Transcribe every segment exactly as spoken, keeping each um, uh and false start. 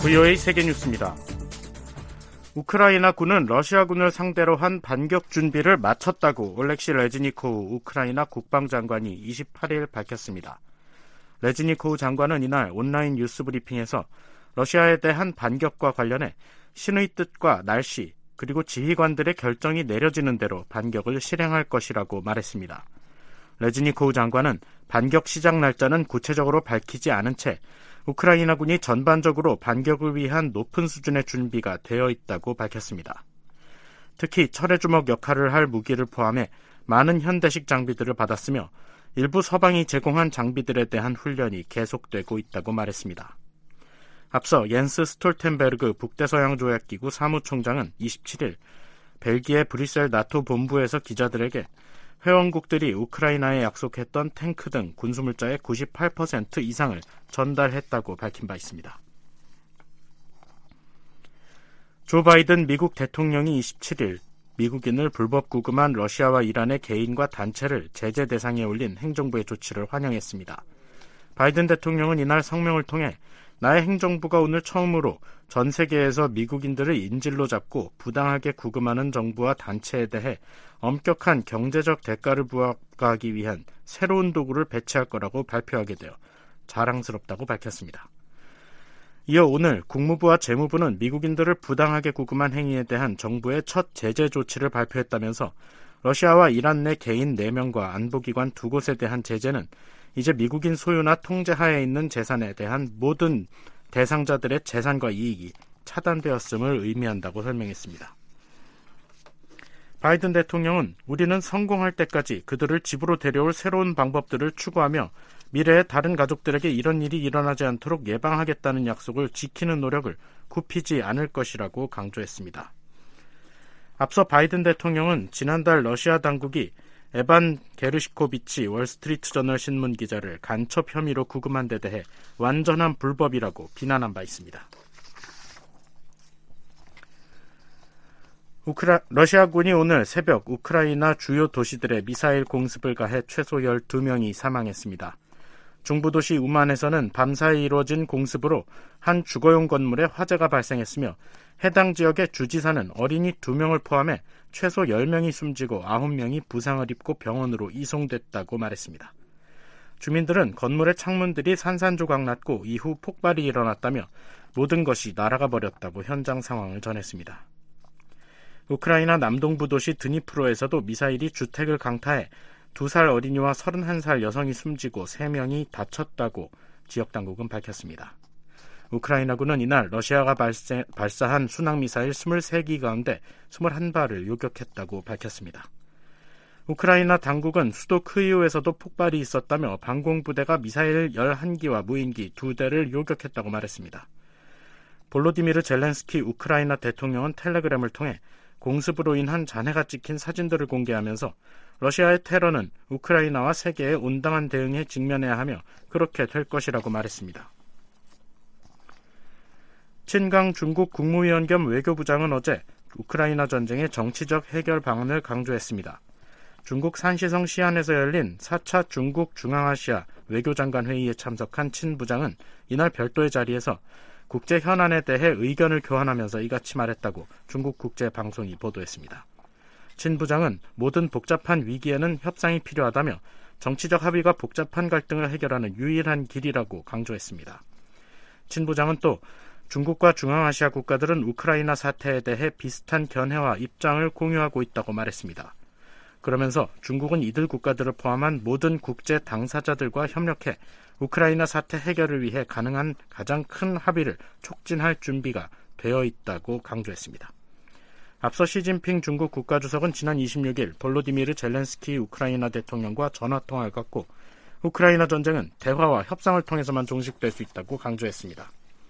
브이오에이 세계뉴스입니다. 우크라이나군은 러시아군을 상대로 한 반격 준비를 마쳤다고 올렉시 레즈니코우 우크라이나 국방장관이 이십팔일 밝혔습니다. 레즈니코우 장관은 이날 온라인 뉴스 브리핑에서 러시아에 대한 반격과 관련해 신의 뜻과 날씨 그리고 지휘관들의 결정이 내려지는 대로 반격을 실행할 것이라고 말했습니다. 레즈니코우 장관은 반격 시작 날짜는 구체적으로 밝히지 않은 채 우크라이나군이 전반적으로 반격을 위한 높은 수준의 준비가 되어 있다고 밝혔습니다. 특히 철의 주먹 역할을 할 무기를 포함해 많은 현대식 장비들을 받았으며 일부 서방이 제공한 장비들에 대한 훈련이 계속되고 있다고 말했습니다. 앞서 옌스 스톨텐베르그 북대서양조약기구 사무총장은 이십칠일 벨기에 브뤼셀 나토 본부에서 기자들에게 회원국들이 우크라이나에 약속했던 탱크 등 군수물자의 구십팔 퍼센트 이상을 전달했다고 밝힌 바 있습니다. 조 바이든 미국 대통령이 이십칠일 미국인을 불법 구금한 러시아와 이란의 개인과 단체를 제재 대상에 올린 행정부의 조치를 환영했습니다. 바이든 대통령은 이날 성명을 통해 나의 행정부가 오늘 처음으로 전 세계에서 미국인들을 인질로 잡고 부당하게 구금하는 정부와 단체에 대해 엄격한 경제적 대가를 부과하기 위한 새로운 도구를 배치할 거라고 발표하게 되어 자랑스럽다고 밝혔습니다. 이어 오늘 국무부와 재무부는 미국인들을 부당하게 구금한 행위에 대한 정부의 첫 제재 조치를 발표했다면서 러시아와 이란 내 개인 네 명과 안보기관 두 곳에 대한 제재는 이제 미국인 소유나 통제하에 있는 재산에 대한 모든 대상자들의 재산과 이익이 차단되었음을 의미한다고 설명했습니다. 바이든 대통령은 우리는 성공할 때까지 그들을 집으로 데려올 새로운 방법들을 추구하며 미래에 다른 가족들에게 이런 일이 일어나지 않도록 예방하겠다는 약속을 지키는 노력을 굽히지 않을 것이라고 강조했습니다. 앞서 바이든 대통령은 지난달 러시아 당국이 에반 게르시코비치 월스트리트저널 신문 기자를 간첩 혐의로 구금한 데 대해 완전한 불법이라고 비난한 바 있습니다. 우크라, 러시아군이 오늘 새벽 우크라이나 주요 도시들의 미사일 공습을 가해 최소 열두 명이 사망했습니다. 중부도시 우만에서는 밤사이 이루어진 공습으로 한 주거용 건물에 화재가 발생했으며 해당 지역의 주지사는 어린이 두 명을 포함해 최소 열 명이 숨지고 아홉 명이 부상을 입고 병원으로 이송됐다고 말했습니다. 주민들은 건물의 창문들이 산산조각 났고 이후 폭발이 일어났다며 모든 것이 날아가 버렸다고 현장 상황을 전했습니다. 우크라이나 남동부 도시 드니프로에서도 미사일이 주택을 강타해 두 살 어린이와 서른한 살 여성이 숨지고 세 명이 다쳤다고 지역당국은 밝혔습니다. 우크라이나군은 이날 러시아가 발세, 발사한 순항미사일 이십삼 기 가운데 이십일 발을 요격했다고 밝혔습니다. 우크라이나 당국은 수도 크이우에서도 폭발이 있었다며 방공부대가 미사일 열한 기와 무인기 두 대를 요격했다고 말했습니다. 볼로디미르 젤렌스키 우크라이나 대통령은 텔레그램을 통해 공습으로 인한 잔해가 찍힌 사진들을 공개하면서 러시아의 테러는 우크라이나와 세계의 온당한 대응에 직면해야 하며 그렇게 될 것이라고 말했습니다. 친강 중국 국무위원 겸 외교부장은 어제 우크라이나 전쟁의 정치적 해결 방안을 강조했습니다. 중국 산시성 시안에서 열린 사 차 중국 중앙아시아 외교장관 회의에 참석한 친 부장은 이날 별도의 자리에서 국제 현안에 대해 의견을 교환하면서 이같이 말했다고 중국 국제방송이 보도했습니다. 친 부장은 모든 복잡한 위기에는 협상이 필요하다며 정치적 합의가 복잡한 갈등을 해결하는 유일한 길이라고 강조했습니다. 친 부장은 또 중국과 중앙아시아 국가들은 우크라이나 사태에 대해 비슷한 견해와 입장을 공유하고 있다고 말했습니다. 그러면서 중국은 이들 국가들을 포함한 모든 국제 당사자들과 협력해 우크라이나 사태 해결을 위해 가능한 가장 큰 합의를 촉진할 준비가 되어 있다고 강조했습니다. 앞서 시진핑 중국 국가주석은 지난 이십육일 볼로디미르 젤렌스키 우크라이나 대통령과 전화통화를 갖고 우크라이나 전쟁은 대화와 협상을 통해서만 종식될 수 있다고 강조했습니다.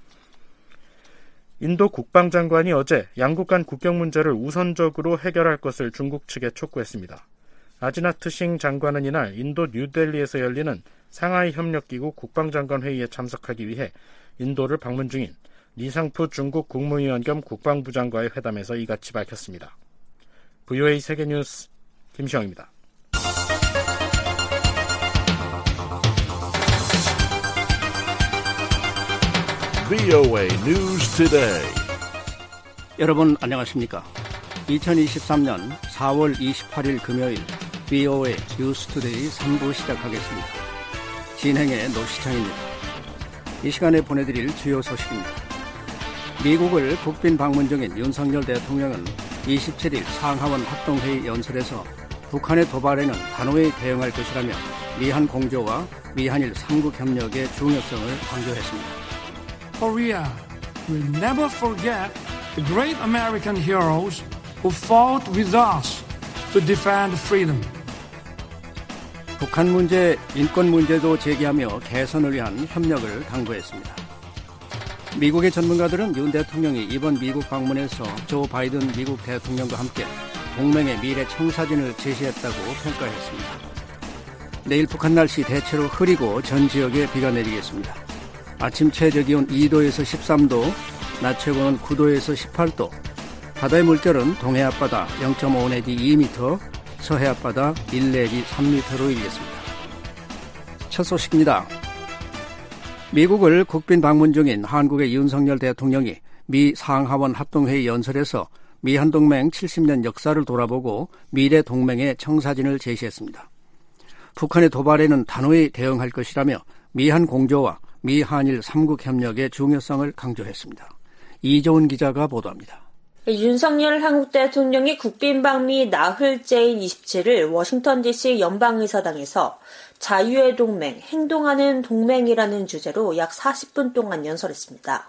인도 국방장관이 어제 양국 간 국경 문제를 우선적으로 해결할 것을 중국 측에 촉구했습니다. 아지나트 싱 장관은 이날 인도 뉴델리에서 열리는 상하이 협력기구 국방장관 회의에 참석하기 위해 인도를 방문 중인 리상푸 중국 국무위원 겸 국방부장과의 회담에서 이같이 밝혔습니다. 브이오에이 세계뉴스 김시영입니다. 브이오에이 News Today. 여러분 안녕하십니까? 이천이십삼년 사월 이십팔일 금요일 브이오에이 뉴스 투데이 삼 부 시작하겠습니다. 진행의 노시창입니다. 이 시간에 보내드릴 주요 소식입니다. 미국을 국빈 방문 중인 윤석열 대통령은 이십칠일 상하원 합동회의 연설에서 북한의 도발에는 단호히 대응할 것이라며 미한 공조와 미한일 삼국 협력의 중요성을 강조했습니다. Korea will never forget the great American heroes who fought with us to defend freedom. 북한 문제, 인권 문제도 제기하며 개선을 위한 협력을 강조했습니다. 미국의 전문가들은 윤 대통령이 이번 미국 방문에서 조 바이든 미국 대통령과 함께 동맹의 미래 청사진을 제시했다고 평가했습니다. 내일 북한 날씨 대체로 흐리고 전 지역에 비가 내리겠습니다. 아침 최저기온 이도에서 십삼도, 낮 최고는 구도에서 십팔도, 바다의 물결은 동해 앞바다 영 점 오 내지 이 미터, 서해 앞바다 일 내지 삼 미터로 일겠습니다. 첫 소식입니다. 미국을 국빈 방문 중인 한국의 윤석열 대통령이 미 상하원 합동회의 연설에서 미한동맹 칠십년 역사를 돌아보고 미래 동맹의 청사진을 제시했습니다. 북한의 도발에는 단호히 대응할 것이라며 미한 공조와 미한일 삼국 협력의 중요성을 강조했습니다. 이조은 기자가 보도합니다. 윤석열 한국 대통령이 국빈 방미 나흘째인 이십칠일 워싱턴 디씨 연방의사당에서 자유의 동맹, 행동하는 동맹이라는 주제로 약 사십 분 동안 연설했습니다.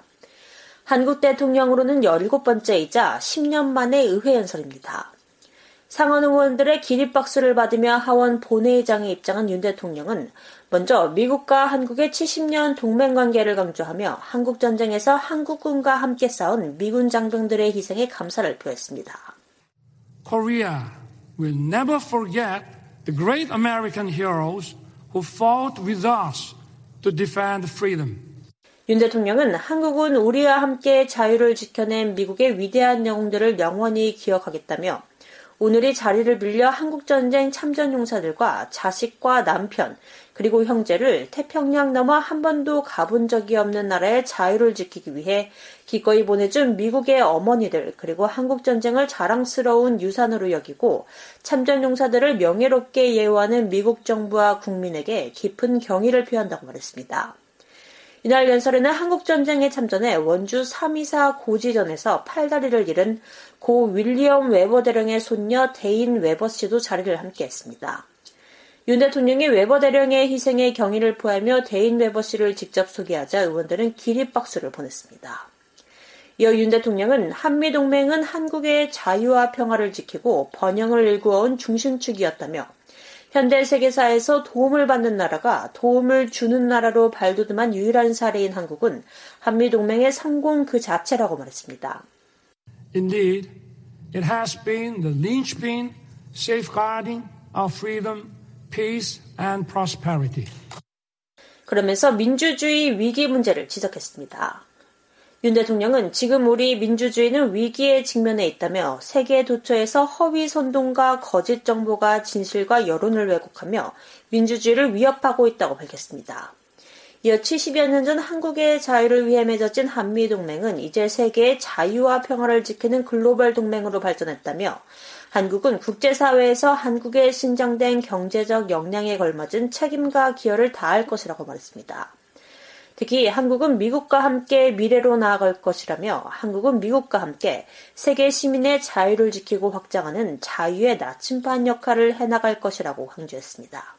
한국 대통령으로는 열일곱 번째이자 십 년 만의 의회 연설입니다. 상원 의원들의 기립박수를 받으며 하원 본회의장에 입장한 윤 대통령은 먼저 미국과 한국의 칠십 년 동맹관계를 강조하며 한국전쟁에서 한국군과 함께 싸운 미군 장병들의 희생에 감사를 표했습니다. Korea will never forget the great American heroes who fought with us to defend freedom. 윤 대통령은 한국은 우리와 함께 자유를 지켜낸 미국의 위대한 영웅들을 영원히 기억하겠다며 오늘이 자리를 빌려 한국전쟁 참전용사들과 자식과 남편 그리고 형제를 태평양 넘어 한 번도 가본 적이 없는 나라의 자유를 지키기 위해 기꺼이 보내준 미국의 어머니들 그리고 한국전쟁을 자랑스러운 유산으로 여기고 참전용사들을 명예롭게 예우하는 미국 정부와 국민에게 깊은 경의를 표한다고 말했습니다. 이날 연설에는 한국전쟁에 참전해 원주 삼이사 고지전에서 팔다리를 잃은 고 윌리엄 웨버 대령의 손녀 데인 웨버 씨도 자리를 함께했습니다. 윤 대통령이 웨버 대령의 희생에 경의를 표하며 데인 웨버 씨를 직접 소개하자 의원들은 기립박수를 보냈습니다. 이어 윤 대통령은 한미동맹은 한국의 자유와 평화를 지키고 번영을 일구어온 중심축이었다며 현대 세계사에서 도움을 받는 나라가 도움을 주는 나라로 발돋움한 유일한 사례인 한국은 한미동맹의 성공 그 자체라고 말했습니다. Indeed, it has been the linchpin safeguarding our freedom, peace and prosperity. 그러면서 민주주의 위기 문제를 지적했습니다. 윤 대통령은 지금 우리 민주주의는 위기에 직면해 있다며 세계 도처에서 허위 선동과 거짓 정보가 진실과 여론을 왜곡하며 민주주의를 위협하고 있다고 밝혔습니다. 이어 칠십여 년 전 한국의 자유를 위해 맺어진 한미동맹은 이제 세계의 자유와 평화를 지키는 글로벌 동맹으로 발전했다며 한국은 국제사회에서 한국의 신장된 경제적 역량에 걸맞은 책임과 기여를 다할 것이라고 말했습니다. 특히 한국은 미국과 함께 미래로 나아갈 것이라며 한국은 미국과 함께 세계 시민의 자유를 지키고 확장하는 자유의 나침반 역할을 해나갈 것이라고 강조했습니다.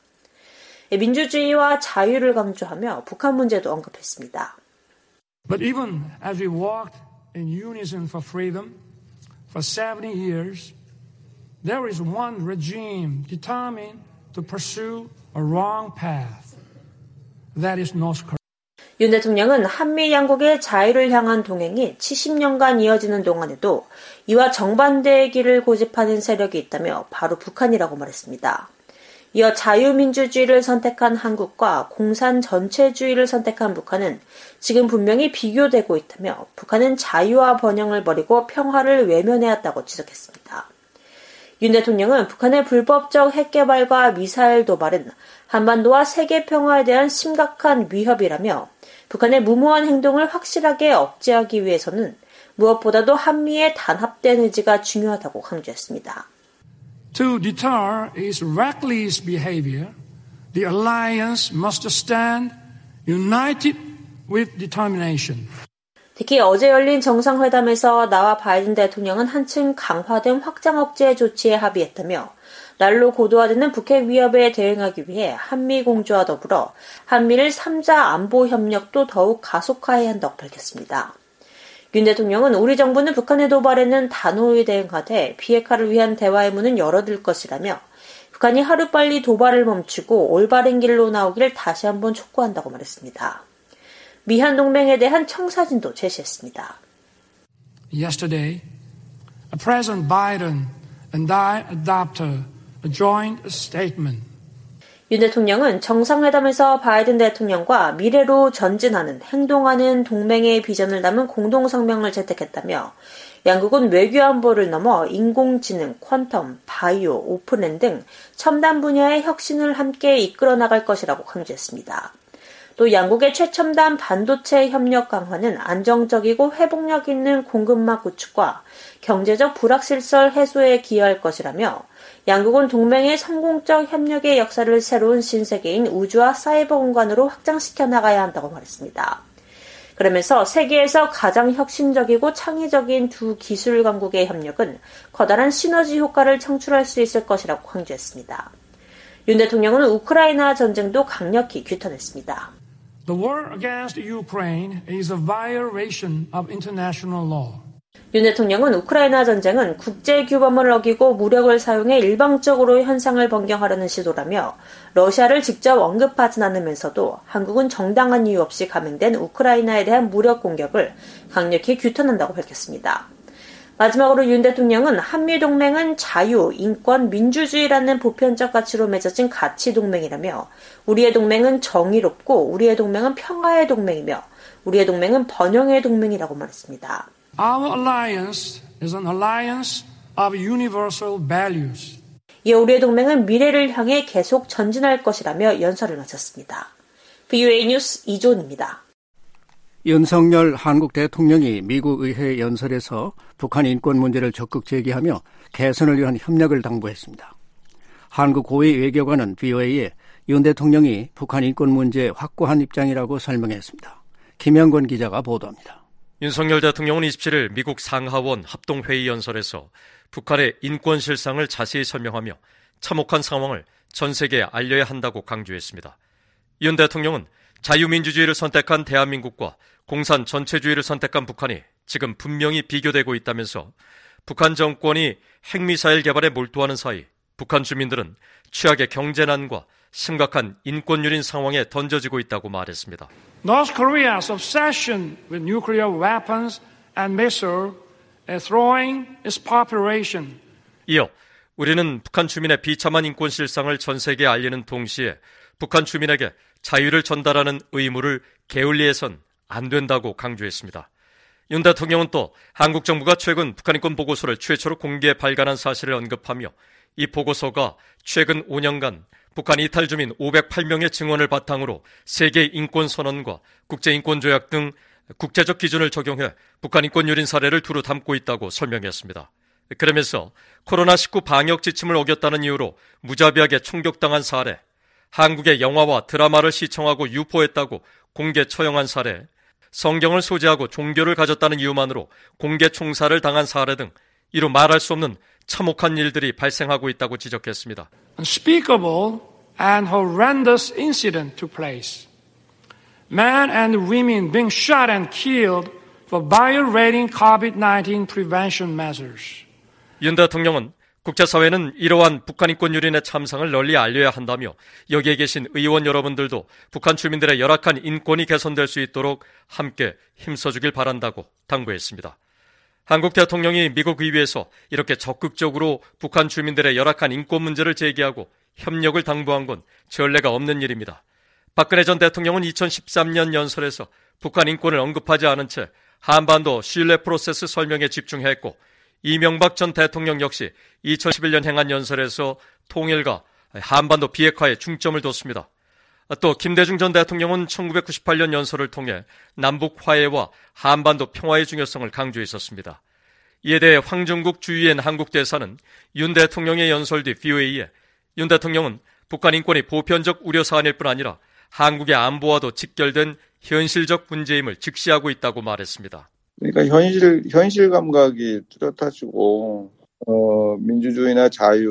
민주주의와 자유를 강조하며 북한 문제도 언급했습니다. But even as we walked in unison for freedom for seventy years, there is one regime determined to pursue a wrong path. That is North Korea. 윤 대통령은 한미 양국의 자유를 향한 동행이 칠십 년간 이어지는 동안에도 이와 정반대의 길을 고집하는 세력이 있다며 바로 북한이라고 말했습니다. 이어 자유민주주의를 선택한 한국과 공산 전체주의를 선택한 북한은 지금 분명히 비교되고 있다며 북한은 자유와 번영을 버리고 평화를 외면해왔다고 지적했습니다. 윤 대통령은 북한의 불법적 핵개발과 미사일 도발은 한반도와 세계 평화에 대한 심각한 위협이라며 북한의 무모한 행동을 확실하게 억제하기 위해서는 무엇보다도 한미의 단합된 의지가 중요하다고 강조했습니다. To deter its reckless behavior, the alliance must stand united with determination. 특히 어제 열린 정상회담에서 나와 바이든 대통령은 한층 강화된 확장 억제 조치에 합의했다며 날로 고도화되는 북핵 위협에 대응하기 위해 한미 공조와 더불어 한미를 삼자 안보 협력도 더욱 가속화해야 한다고 밝혔습니다. 윤 대통령은 우리 정부는 북한의 도발에는 단호히 대응하되 비핵화를 위한 대화의 문은 열어둘 것이라며 북한이 하루빨리 도발을 멈추고 올바른 길로 나오기를 다시 한번 촉구한다고 말했습니다. 미한 동맹에 대한 청사진도 제시했습니다. Yesterday, President Biden and I adopted a joint statement. 윤 대통령은 정상회담에서 바이든 대통령과 미래로 전진하는 행동하는 동맹의 비전을 담은 공동성명을 채택했다며 양국은 외교안보를 넘어 인공지능, 퀀텀, 바이오, 오픈랜 등 첨단 분야의 혁신을 함께 이끌어 나갈 것이라고 강조했습니다. 또 양국의 최첨단 반도체 협력 강화는 안정적이고 회복력 있는 공급망 구축과 경제적 불확실성 해소에 기여할 것이라며 양국은 동맹의 성공적 협력의 역사를 새로운 신세계인 우주와 사이버 공간으로 확장시켜 나가야 한다고 말했습니다. 그러면서 세계에서 가장 혁신적이고 창의적인 두 기술 강국의 협력은 커다란 시너지 효과를 창출할 수 있을 것이라고 강조했습니다. 윤 대통령은 우크라이나 전쟁도 강력히 규탄했습니다. The war against Ukraine is a violation of international law. 윤 대통령은 우크라이나 전쟁은 국제규범을 어기고 무력을 사용해 일방적으로 현상을 변경하려는 시도라며 러시아를 직접 언급하진 않으면서도 한국은 정당한 이유 없이 감행된 우크라이나에 대한 무력 공격을 강력히 규탄한다고 밝혔습니다. 마지막으로 윤 대통령은 한미동맹은 자유, 인권, 민주주의라는 보편적 가치로 맺어진 가치 동맹이라며 우리의 동맹은 정의롭고 우리의 동맹은 평화의 동맹이며 우리의 동맹은 번영의 동맹이라고 말했습니다. Our alliance is an alliance of universal values. 이에 우리의 동맹은 미래를 향해 계속 전진할 것이라며 연설을 마쳤습니다. 브이오에이 뉴스 이조은입니다. 윤석열 한국 대통령이 미국 의회 연설에서 북한 인권 문제를 적극 제기하며 개선을 위한 협력을 당부했습니다. 한국 고위 외교관은 브이오에이에 윤 대통령이 북한 인권 문제에 확고한 입장이라고 설명했습니다. 김영권 기자가 보도합니다. 윤석열 대통령은 이십칠일 미국 상하원 합동회의 연설에서 북한의 인권 실상을 자세히 설명하며 참혹한 상황을 전 세계에 알려야 한다고 강조했습니다. 윤 대통령은 자유민주주의를 선택한 대한민국과 공산 전체주의를 선택한 북한이 지금 분명히 비교되고 있다면서 북한 정권이 핵미사일 개발에 몰두하는 사이 북한 주민들은 최악의 경제난과 심각한 인권유린 상황에 던져지고 있다고 말했습니다. North Korea's obsession with nuclear weapons and missiles is throwing its population. 이어 우리는 북한 주민의 비참한 인권 실상을 전 세계에 알리는 동시에 북한 주민에게 자유를 전달하는 의무를 게을리해선 안 된다고 강조했습니다. 윤 대통령은 또 한국 정부가 최근 북한 인권 보고서를 최초로 공개 발간한 사실을 언급하며 이 보고서가 최근 오 년간 북한 이탈 주민 오백팔 명의 증언을 바탕으로 세계 인권 선언과 국제인권조약 등 국제적 기준을 적용해 북한 인권 유린 사례를 두루 담고 있다고 설명했습니다. 그러면서 코로나 십구 방역 지침을 어겼다는 이유로 무자비하게 총격당한 사례, 한국의 영화와 드라마를 시청하고 유포했다고 공개 처형한 사례, 성경을 소지하고 종교를 가졌다는 이유만으로 공개 총살을 당한 사례 등 이루 말할 수 없는 참혹한 일들이 발생하고 있다고 지적했습니다. Unspeakable and horrendous incident took place. Men and women being shot and killed for violating 코비드 나인틴 prevention measures. 윤 대통령은 국제사회는 이러한 북한 인권 유린의 참상을 널리 알려야 한다며 여기에 계신 의원 여러분들도 북한 주민들의 열악한 인권이 개선될 수 있도록 함께 힘써주길 바란다고 당부했습니다. 한국 대통령이 미국 의회에서 이렇게 적극적으로 북한 주민들의 열악한 인권 문제를 제기하고 협력을 당부한 건 전례가 없는 일입니다. 박근혜 전 대통령은 이천십삼 년 연설에서 북한 인권을 언급하지 않은 채 한반도 신뢰 프로세스 설명에 집중했고 이명박 전 대통령 역시 이천십일 년 행한 연설에서 통일과 한반도 비핵화에 중점을 뒀습니다. 또 김대중 전 대통령은 천구백구십팔 년 연설을 통해 남북 화해와 한반도 평화의 중요성을 강조했었습니다. 이에 대해 황정국 주유엔 한국대사는 윤 대통령의 연설 뒤 브이오에이에 윤 대통령은 북한 인권이 보편적 우려 사안일 뿐 아니라 한국의 안보와도 직결된 현실적 문제임을 직시하고 있다고 말했습니다. 그러니까 현실 현실 감각이 뚜렷하시고 어, 민주주의나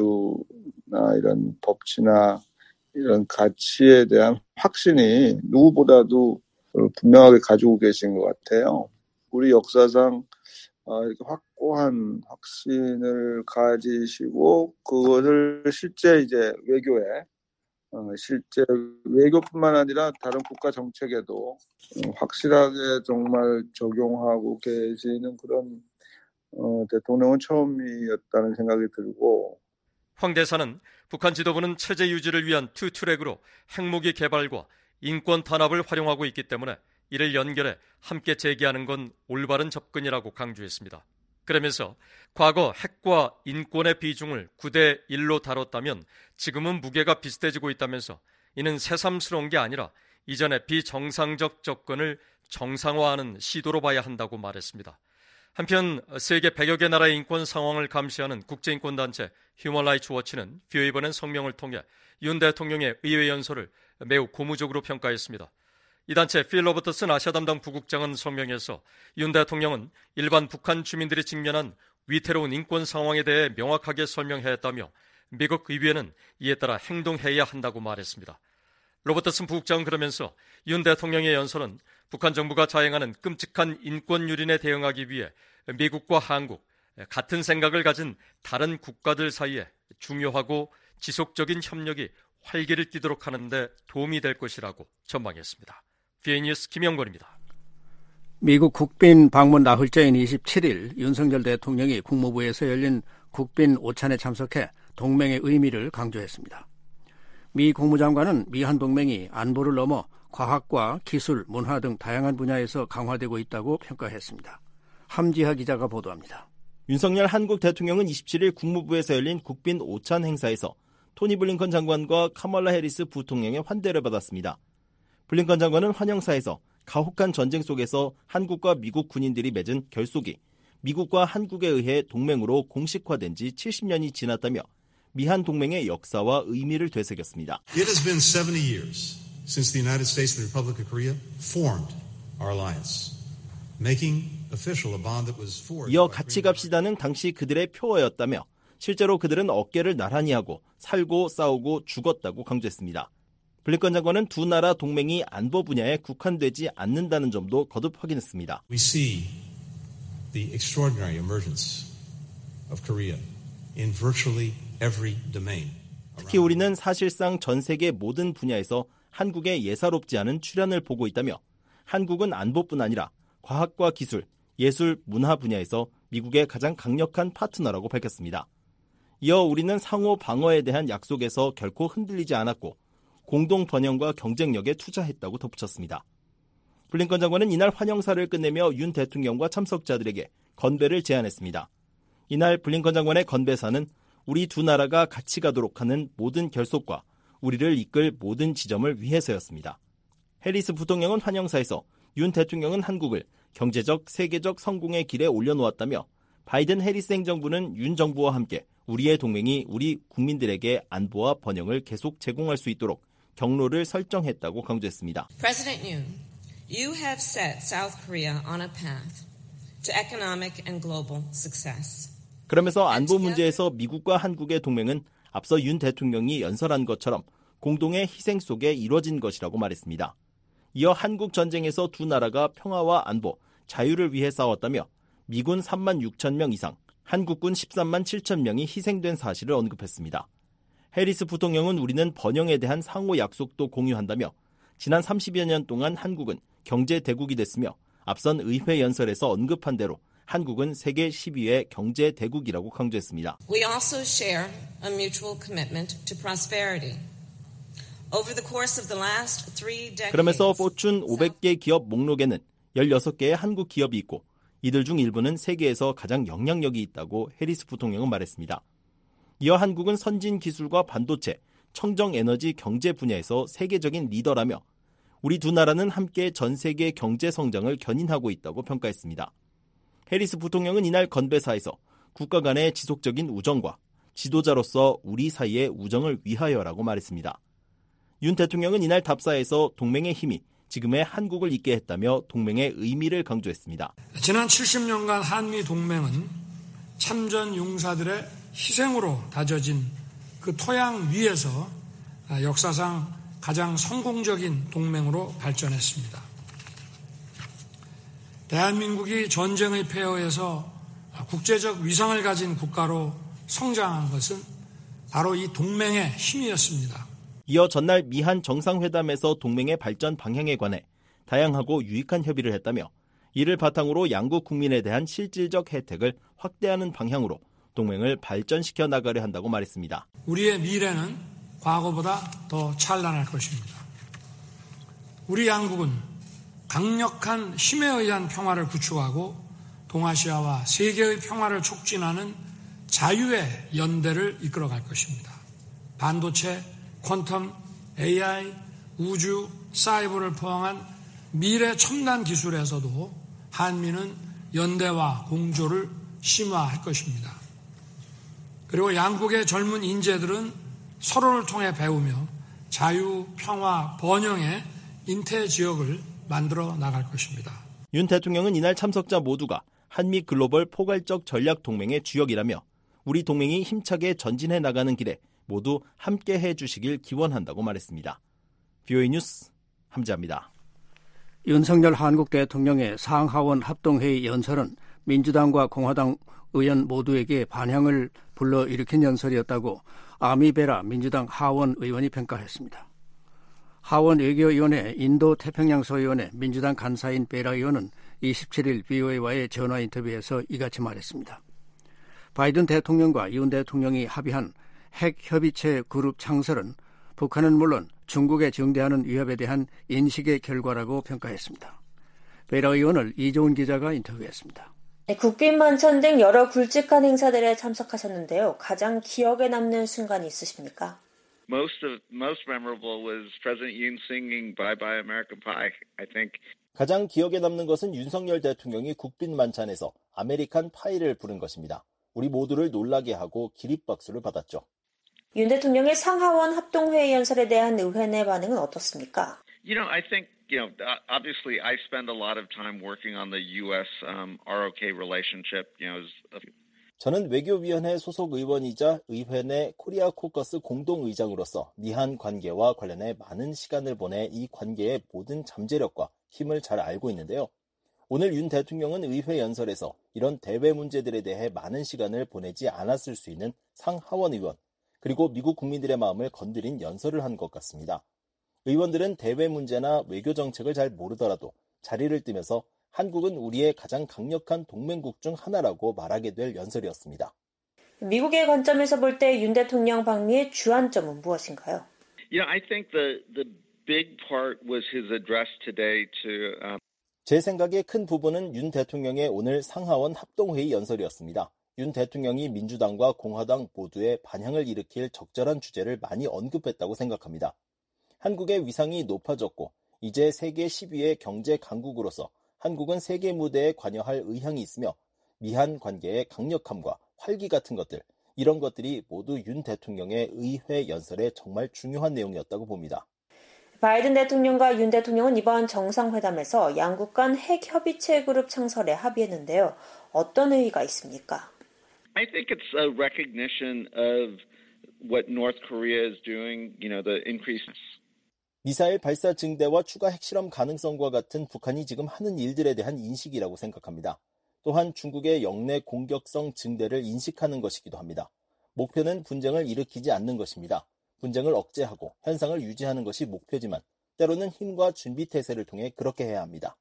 자유나 이런 법치나 이런 가치에 대한 확신이 누구보다도 분명하게 가지고 계신 것 같아요. 우리 역사상 어, 이렇게 확고한 확신을 가지시고 그것을 실제 이제 외교에 어, 실제 외교뿐만 아니라 다른 국가 정책에도 어, 확실하게 정말 적용하고 계시는 그런 어, 대통령은 처음이었다는 생각이 들고 황 대사는 북한 지도부는 체제 유지를 위한 투 트랙으로 핵무기 개발과 인권 탄압을 활용하고 있기 때문에 이를 연결해 함께 제기하는 건 올바른 접근이라고 강조했습니다. 그러면서 과거 핵과 인권의 비중을 구 대 일로 다뤘다면 지금은 무게가 비슷해지고 있다면서 이는 새삼스러운 게 아니라 이전의 비정상적 접근을 정상화하는 시도로 봐야 한다고 말했습니다. 한편 세계 백여 개 나라의 인권 상황을 감시하는 국제인권단체 휴먼 라이츠 워치는 브이오에이 보낸 성명을 통해 윤 대통령의 의회 연설을 매우 고무적으로 평가했습니다. 이 단체 필 로버트슨 아시아 담당 부국장은 성명에서 윤 대통령은 일반 북한 주민들이 직면한 위태로운 인권 상황에 대해 명확하게 설명해야 했다며 미국 의회는 이에 따라 행동해야 한다고 말했습니다. 로버트슨 부국장은 그러면서 윤 대통령의 연설은 북한 정부가 자행하는 끔찍한 인권 유린에 대응하기 위해 미국과 한국, 같은 생각을 가진 다른 국가들 사이에 중요하고 지속적인 협력이 활기를 띠도록 하는 데 도움이 될 것이라고 전망했습니다. 브이오에이 뉴스 김영권입니다. 미국 국빈 방문 나흘째인 이십칠 일 윤석열 대통령이 국무부에서 열린 국빈 오찬에 참석해 동맹의 의미를 강조했습니다. 미 국무장관은 미한 동맹이 안보를 넘어 과학과 기술, 문화 등 다양한 분야에서 강화되고 있다고 평가했습니다. 함지하 기자가 보도합니다. 윤석열 한국 대통령은 이십칠 일 국무부에서 열린 국빈 오찬 행사에서 토니 블링컨 장관과 카멀라 해리스 부통령의 환대를 받았습니다. 블링컨 장관은 환영사에서 가혹한 전쟁 속에서 한국과 미국 군인들이 맺은 결속이 미국과 한국에 의해 동맹으로 공식화된 지 칠십 년이 지났다며 미한 동맹의 역사와 의미를 되새겼습니다. It has been seventy years since the United States and the Republic of Korea formed our alliance, making official a bond that was forged. 이어 같이 갑시다는 당시 그들의 표어였다며 실제로 그들은 어깨를 나란히 하고 살고 싸우고 죽었다고 강조했습니다. 블링컨 장관은 두 나라 동맹이 안보 분야에 국한되지 않는다는 점도 거듭 확인했습니다. We see the extraordinary emergence of Korea in virtually every domain. 특히 우리는 사실상 전 세계 모든 분야에서 한국의 예사롭지 않은 출현을 보고 있다며 한국은 안보뿐 아니라 과학과 기술, 예술, 문화 분야에서 미국의 가장 강력한 파트너라고 밝혔습니다. 이어 우리는 상호 방어에 대한 약속에서 결코 흔들리지 않았고 공동 번영과 경쟁력에 투자했다고 덧붙였습니다. 블링컨 장관은 이날 환영사를 끝내며 윤 대통령과 참석자들에게 건배를 제안했습니다. 이날 블링컨 장관의 건배사는 우리 두 나라가 같이 가도록 하는 모든 결속과 우리를 이끌 모든 지점을 위해서였습니다. 해리스 부통령은 환영사에서 윤 대통령은 한국을 경제적, 세계적 성공의 길에 올려놓았다며 바이든 해리스 행정부는 윤 정부와 함께 우리의 동맹이 우리 국민들에게 안보와 번영을 계속 제공할 수 있도록 경로를 설정했다고 강조했습니다. President Yoon, you have set South Korea on a path to economic and global success. 그러면서 안보 문제에서 미국과 한국의 동맹은 앞서 윤 대통령이 연설한 것처럼 공동의 희생 속에 이루어진 것이라고 말했습니다. 이어 한국 전쟁에서 두 나라가 평화와 안보, 자유를 위해 싸웠다며 미군 삼만 육천 명 이상, 한국군 십삼만 칠천 명이 희생된 사실을 언급했습니다. 해리스 부통령은 우리는 번영에 대한 상호 약속도 공유한다며 지난 삼십여 년 동안 한국은 경제 대국이 됐으며 앞선 의회 연설에서 언급한 대로 한국은 세계 십 위의 경제 대국이라고 강조했습니다. We also share a mutual commitment to prosperity. Over the course of the last three decades. 그러면서 포춘 오백 개 기업 목록에는 열여섯 개의 한국 기업이 있고 이들 중 일부는 세계에서 가장 영향력이 있다고 해리스 부통령은 말했습니다. 이어 한국은 선진 기술과 반도체, 청정에너지 경제 분야에서 세계적인 리더라며 우리 두 나라는 함께 전 세계 경제 성장을 견인하고 있다고 평가했습니다. 해리스 부통령은 이날 건배사에서 국가 간의 지속적인 우정과 지도자로서 우리 사이의 우정을 위하여라고 말했습니다. 윤 대통령은 이날 답사에서 동맹의 힘이 지금의 한국을 있게 했다며 동맹의 의미를 강조했습니다. 지난 칠십 년간 한미 동맹은 참전 용사들의 희생으로 다져진 그 토양 위에서 역사상 가장 성공적인 동맹으로 발전했습니다. 대한민국이 전쟁의 폐허에서 국제적 위상을 가진 국가로 성장한 것은 바로 이 동맹의 힘이었습니다. 이어 전날 미한 정상회담에서 동맹의 발전 방향에 관해 다양하고 유익한 협의를 했다며 이를 바탕으로 양국 국민에 대한 실질적 혜택을 확대하는 방향으로 동맹을 발전시켜 나가려 한다고 말했습니다. 우리의 미래는 과거보다 더 찬란할 것입니다. 우리 양국은 강력한 힘에 의한 평화를 구축하고 동아시아와 세계의 평화를 촉진하는 자유의 연대를 이끌어갈 것입니다. 반도체, 퀀텀, 에이아이, 우주, 사이버를 포함한 미래 첨단 기술에서도 한미는 연대와 공조를 심화할 것입니다. 그리고 양국의 젊은 인재들은 서로를 통해 배우며 자유, 평화, 번영의 인태 지역을 만들어 나갈 것입니다. 윤 대통령은 이날 참석자 모두가 한미 글로벌 포괄적 전략 동맹의 주역이라며 우리 동맹이 힘차게 전진해 나가는 길에 모두 함께 해주시길 기원한다고 말했습니다. 비오에이 뉴스 함재합니다. 윤석열 한국 대통령의 상하원 합동회의 연설은 민주당과 공화당 의원 모두에게 반향을 불러일으킨 연설이었다고 아미베라 민주당 하원 의원이 평가했습니다. 하원 외교위원회 인도-태평양 소위원회 민주당 간사인 베라 의원은 이십칠일 비오에이와의 전화 인터뷰에서 이같이 말했습니다. 바이든 대통령과 윤 대통령이 합의한 핵협의체 그룹 창설은 북한은 물론 중국에 증대하는 위협에 대한 인식의 결과라고 평가했습니다. 베라 의원을 이종훈 기자가 인터뷰했습니다. 네, 국빈 만찬 등 여러 굵직한 행사들에 참석하셨는데요. 가장 기억에 남는 순간이 있으십니까? Most of most memorable was President Yoon singing "Bye Bye American Pie." I think. 가장 기억에 남는 것은 윤석열 대통령이 국빈 만찬에서 아메리칸 파이를 부른 것입니다. 우리 모두를 놀라게 하고 기립박수를 받았죠. 윤 대통령의 상하원 합동회의 연설에 대한 의회 반응은 어떻습니까? You know, I think, you know, obviously I spend a lot of time working on the U S um, R O K relationship, you know. As a... 저는 외교위원회 소속 의원이자 의회 내 코리아 코커스 공동의장으로서 미한 관계와 관련해 많은 시간을 보내 이 관계의 모든 잠재력과 힘을 잘 알고 있는데요. 오늘 윤 대통령은 의회 연설에서 이런 대외 문제들에 대해 많은 시간을 보내지 않았을 수 있는 상하원 의원, 그리고 미국 국민들의 마음을 건드린 연설을 한 것 같습니다. 의원들은 대외 문제나 외교 정책을 잘 모르더라도 자리를 뜨면서 한국은 우리의 가장 강력한 동맹국 중 하나라고 말하게 될 연설이었습니다. 미국의 관점에서 볼 때 윤 대통령 방미의 주안점은 무엇인가요? You know, I think the the big part was his address today to. Um... 제 생각의 큰 부분은 윤 대통령의 오늘 상하원 합동회의 연설이었습니다. 윤 대통령이 민주당과 공화당 모두의 반향을 일으킬 적절한 주제를 많이 언급했다고 생각합니다. 한국의 위상이 높아졌고 이제 세계 십 위의 경제 강국으로서 한국은 세계 무대에 관여할 의향이 있으며 미한 관계의 강력함과 활기 같은 것들, 이런 것들이 모두 윤 대통령의 의회 연설에 정말 중요한 내용이었다고 봅니다. 바이든 대통령과 윤 대통령은 이번 정상회담에서 양국 간 핵협의체 그룹 창설에 합의했는데요. 어떤 의의가 있습니까? I think it's a recognition of what North Korea is doing, you know, the increase. 미사일 발사 증대와 추가 핵실험 가능성과 같은 북한이 지금 하는 일들에 대한 인식이라고 생각합니다. 또한 중국의 영내 공격성 증대를 인식하는 것이기도 합니다. 목표는 분쟁을 일으키지 않는 것입니다. 분쟁을 억제하고 현상을 유지하는 것이 목표지만 때로는 힘과 준비태세를 통해 그렇게 해야 합니다.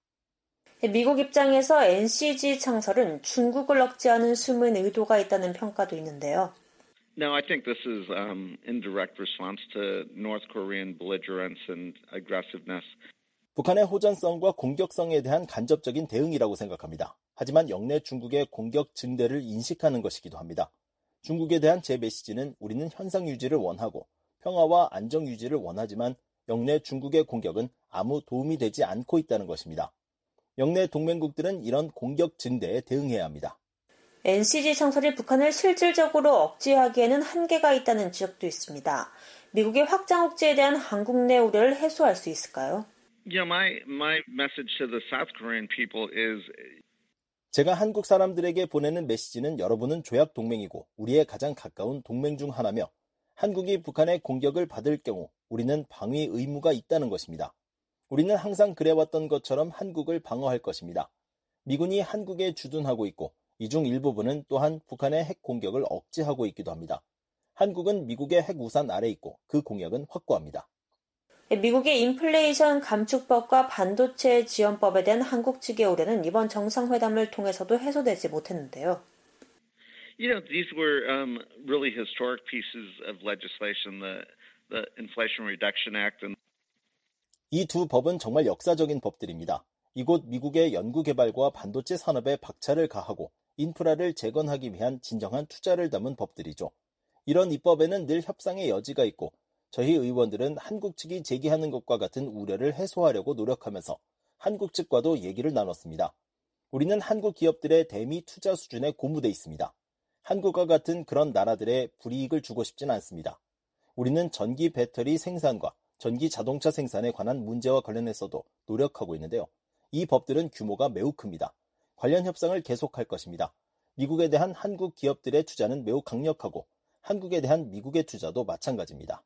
미국 입장에서 엔씨지 창설은 중국을 억제하는 숨은 의도가 있다는 평가도 있는데요. No, I think this is um, in direct response to North Korean belligerence and aggressiveness. 북한의 호전성과 공격성에 대한 간접적인 대응이라고 생각합니다. 하지만 영내 중국의 공격 증대를 인식하는 것이기도 합니다. 중국에 대한 제 메시지는 우리는 현상 유지를 원하고 평화와 안정 유지를 원하지만 영내 중국의 공격은 아무 도움이 되지 않고 있다는 것입니다. 영내 동맹국들은 이런 공격 증대에 대응해야 합니다. 엔씨지 창설이 북한을 실질적으로 억제하기에는 한계가 있다는 지적도 있습니다. 미국의 확장 억제에 대한 한국 내 우려를 해소할 수 있을까요? Yeah, my my message to the South Korean people is 제가 한국 사람들에게 보내는 메시지는 여러분은 조약 동맹이고 우리의 가장 가까운 동맹 중 하나며 한국이 북한의 공격을 받을 경우 우리는 방위 의무가 있다는 것입니다. 우리는 항상 그래왔던 것처럼 한국을 방어할 것입니다. 미군이 한국에 주둔하고 있고 이 중 일부분은 또한 북한의 핵 공격을 억제하고 있기도 합니다. 한국은 미국의 핵 우산 아래 있고 그 공약은 확고합니다. 미국의 인플레이션 감축법과 반도체 지원법에 대한 한국 측의 우려는 이번 정상회담을 통해서도 해소되지 못했는데요. You know, these were um, really historic pieces of legislation, the, the Inflation Reduction Act. And... 이 두 법은 정말 역사적인 법들입니다. 이곳 미국의 연구개발과 반도체 산업에 박차를 가하고 인프라를 재건하기 위한 진정한 투자를 담은 법들이죠. 이런 입법에는 늘 협상의 여지가 있고 저희 의원들은 한국 측이 제기하는 것과 같은 우려를 해소하려고 노력하면서 한국 측과도 얘기를 나눴습니다. 우리는 한국 기업들의 대미 투자 수준에 고무돼 있습니다. 한국과 같은 그런 나라들의 불이익을 주고 싶진 않습니다. 우리는 전기 배터리 생산과 전기 자동차 생산에 관한 문제와 관련해서도 노력하고 있는데요. 이 법들은 규모가 매우 큽니다. 관련 협상을 계속할 것입니다. 미국에 대한 한국 기업들의 투자는 매우 강력하고 한국에 대한 미국의 투자도 마찬가지입니다.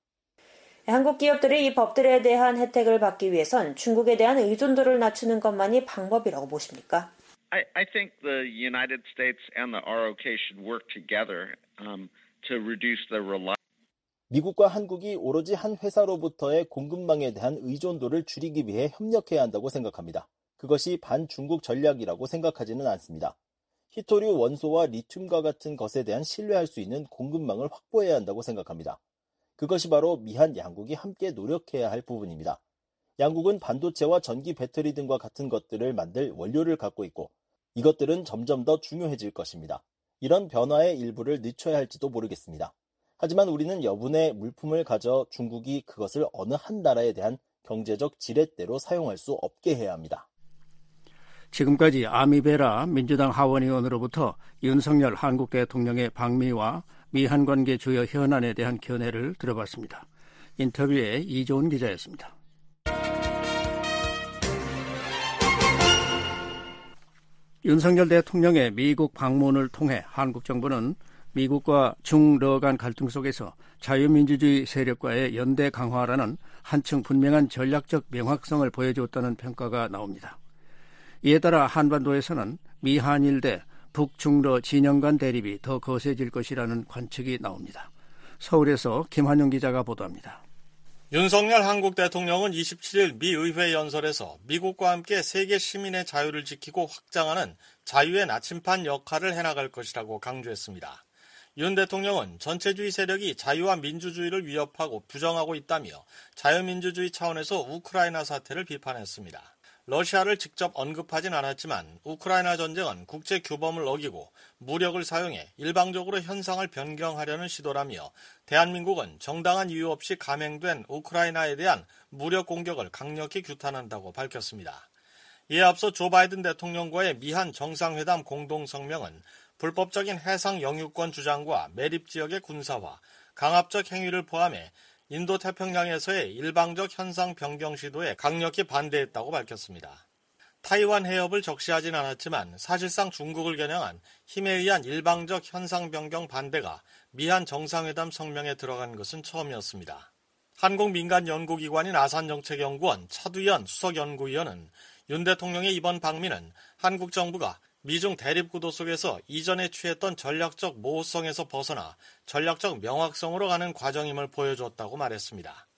한국 기업들이 이 법들에 대한 혜택을 받기 위해선 중국에 대한 의존도를 낮추는 것만이 방법이라고 보십니까? I, I think the United States and the 알오케이 should work together um, to reduce the reliance. 미국과 한국이 오로지 한 회사로부터의 공급망에 대한 의존도를 줄이기 위해 협력해야 한다고 생각합니다. 그것이 반중국 전략이라고 생각하지는 않습니다. 히토류 원소와 리튬과 같은 것에 대한 신뢰할 수 있는 공급망을 확보해야 한다고 생각합니다. 그것이 바로 미한 양국이 함께 노력해야 할 부분입니다. 양국은 반도체와 전기 배터리 등과 같은 것들을 만들 원료를 갖고 있고 이것들은 점점 더 중요해질 것입니다. 이런 변화의 일부를 늦춰야 할지도 모르겠습니다. 하지만 우리는 여분의 물품을 가져 중국이 그것을 어느 한 나라에 대한 경제적 지렛대로 사용할 수 없게 해야 합니다. 지금까지 아미베라 민주당 하원의원으로부터 윤석열 한국 대통령의 방미와 미한 관계 주요 현안에 대한 견해를 들어봤습니다. 인터뷰에 이조은 기자였습니다. 윤석열 대통령의 미국 방문을 통해 한국 정부는 미국과 중러 간 갈등 속에서 자유민주주의 세력과의 연대 강화라는 한층 분명한 전략적 명확성을 보여주었다는 평가가 나옵니다. 이에 따라 한반도에서는 미한일 대 북중러 진영 간 대립이 더 거세질 것이라는 관측이 나옵니다. 서울에서 김한용 기자가 보도합니다. 윤석열 한국 대통령은 이십칠일 미 의회 연설에서 미국과 함께 세계 시민의 자유를 지키고 확장하는 자유의 나침반 역할을 해나갈 것이라고 강조했습니다. 윤 대통령은 전체주의 세력이 자유와 민주주의를 위협하고 부정하고 있다며 자유민주주의 차원에서 우크라이나 사태를 비판했습니다. 러시아를 직접 언급하진 않았지만 우크라이나 전쟁은 국제 규범을 어기고 무력을 사용해 일방적으로 현상을 변경하려는 시도라며 대한민국은 정당한 이유 없이 감행된 우크라이나에 대한 무력 공격을 강력히 규탄한다고 밝혔습니다. 이에 앞서 조 바이든 대통령과의 미한 정상회담 공동성명은 불법적인 해상 영유권 주장과 매립 지역의 군사화, 강압적 행위를 포함해 인도태평양에서의 일방적 현상 변경 시도에 강력히 반대했다고 밝혔습니다. 타이완 해협을 적시하진 않았지만 사실상 중국을 겨냥한 힘에 의한 일방적 현상 변경 반대가 미한 정상회담 성명에 들어간 것은 처음이었습니다. 한국 민간 연구기관인 아산정책연구원 차두연 수석연구위원은 윤 대통령의 이번 방미는 한국 정부가 미중 대립 구도 속에서 이전에 취했던 전략적 모호성에서 벗어나 전략적 명확성으로 가는 과정임을 보여줬다고 말했습니다.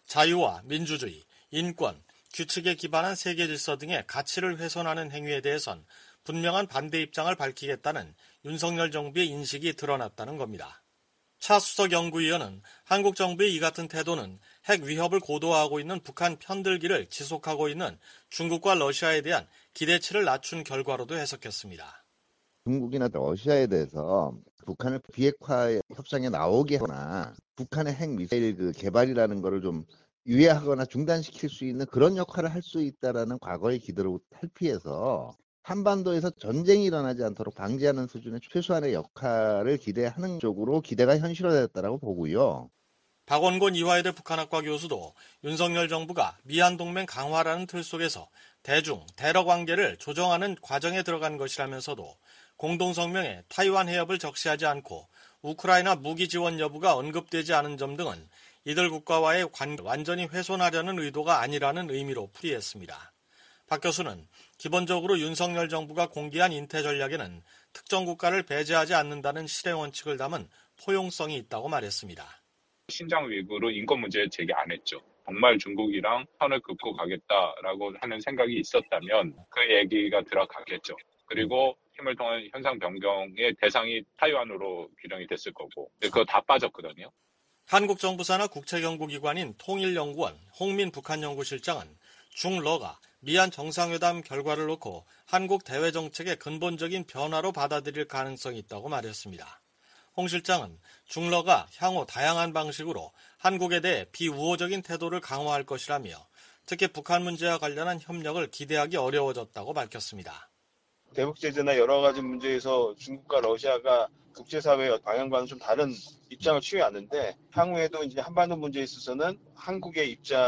자유와 민주주의, 인권, 규칙에 기반한 세계 질서 등의 가치를 훼손하는 행위에 대해선 분명한 반대 입장을 밝히겠다는 윤석열 정부의 인식이 드러났다는 겁니다. 차 수석 연구위원은 한국 정부의 이 같은 태도는 핵 위협을 고도화하고 있는 북한 편들기를 지속하고 있는 중국과 러시아에 대한 기대치를 낮춘 결과로도 해석했습니다. 중국이나 러시아에 대해서 북한을 비핵화 협상에 나오게 하거나 북한의 핵미사일 그 개발이라는 거를 좀 유예하거나 중단시킬 수 있는 그런 역할을 할 수 있다라는 과거의 기대를 탈피해서 한반도에서 전쟁이 일어나지 않도록 방지하는 수준의 최소한의 역할을 기대하는 쪽으로 기대가 현실화됐다라고 보고요. 박원곤 이화여대 북한학과 교수도 윤석열 정부가 미한동맹 강화라는 틀 속에서 대중, 대러 관계를 조정하는 과정에 들어간 것이라면서도 공동성명에 타이완 해협을 적시하지 않고 우크라이나 무기 지원 여부가 언급되지 않은 점 등은 이들 국가와의 관계를 완전히 훼손하려는 의도가 아니라는 의미로 풀이했습니다. 박 교수는 기본적으로 윤석열 정부가 공개한 인태 전략에는 특정 국가를 배제하지 않는다는 실행 원칙을 담은 포용성이 있다고 말했습니다. 신장 위구르 인권 문제 제기 안 했죠. 정말 중국이랑 선을 긋고 가겠다라고 하는 생각이 있었다면 그 얘기가 들어가겠죠. 그리고 힘을 통한 현상 변경의 대상이 타이완으로 규정이 됐을 거고 그거 다 빠졌거든요. 한국 정부 산하 국책연구기관인 통일연구원 홍민 북한연구실장은 중러가 미한 정상회담 결과를 놓고 한국 대외 정책의 근본적인 변화로 받아들일 가능성이 있다고 말했습니다. 홍 실장은 중러가 향후 다양한 방식으로 한국에 대해 비우호적인 태도를 강화할 것이라며 특히 북한 문제와 관련한 협력을 기대하기 어려워졌다고 밝혔습니다. 대북 제재나 여러 가지 문제에서 중국과 러시아가 국제사회의 방향과는 좀 다른 입장을 취해왔는데 향후에도 이제 한반도 문제에 있어서는 한국의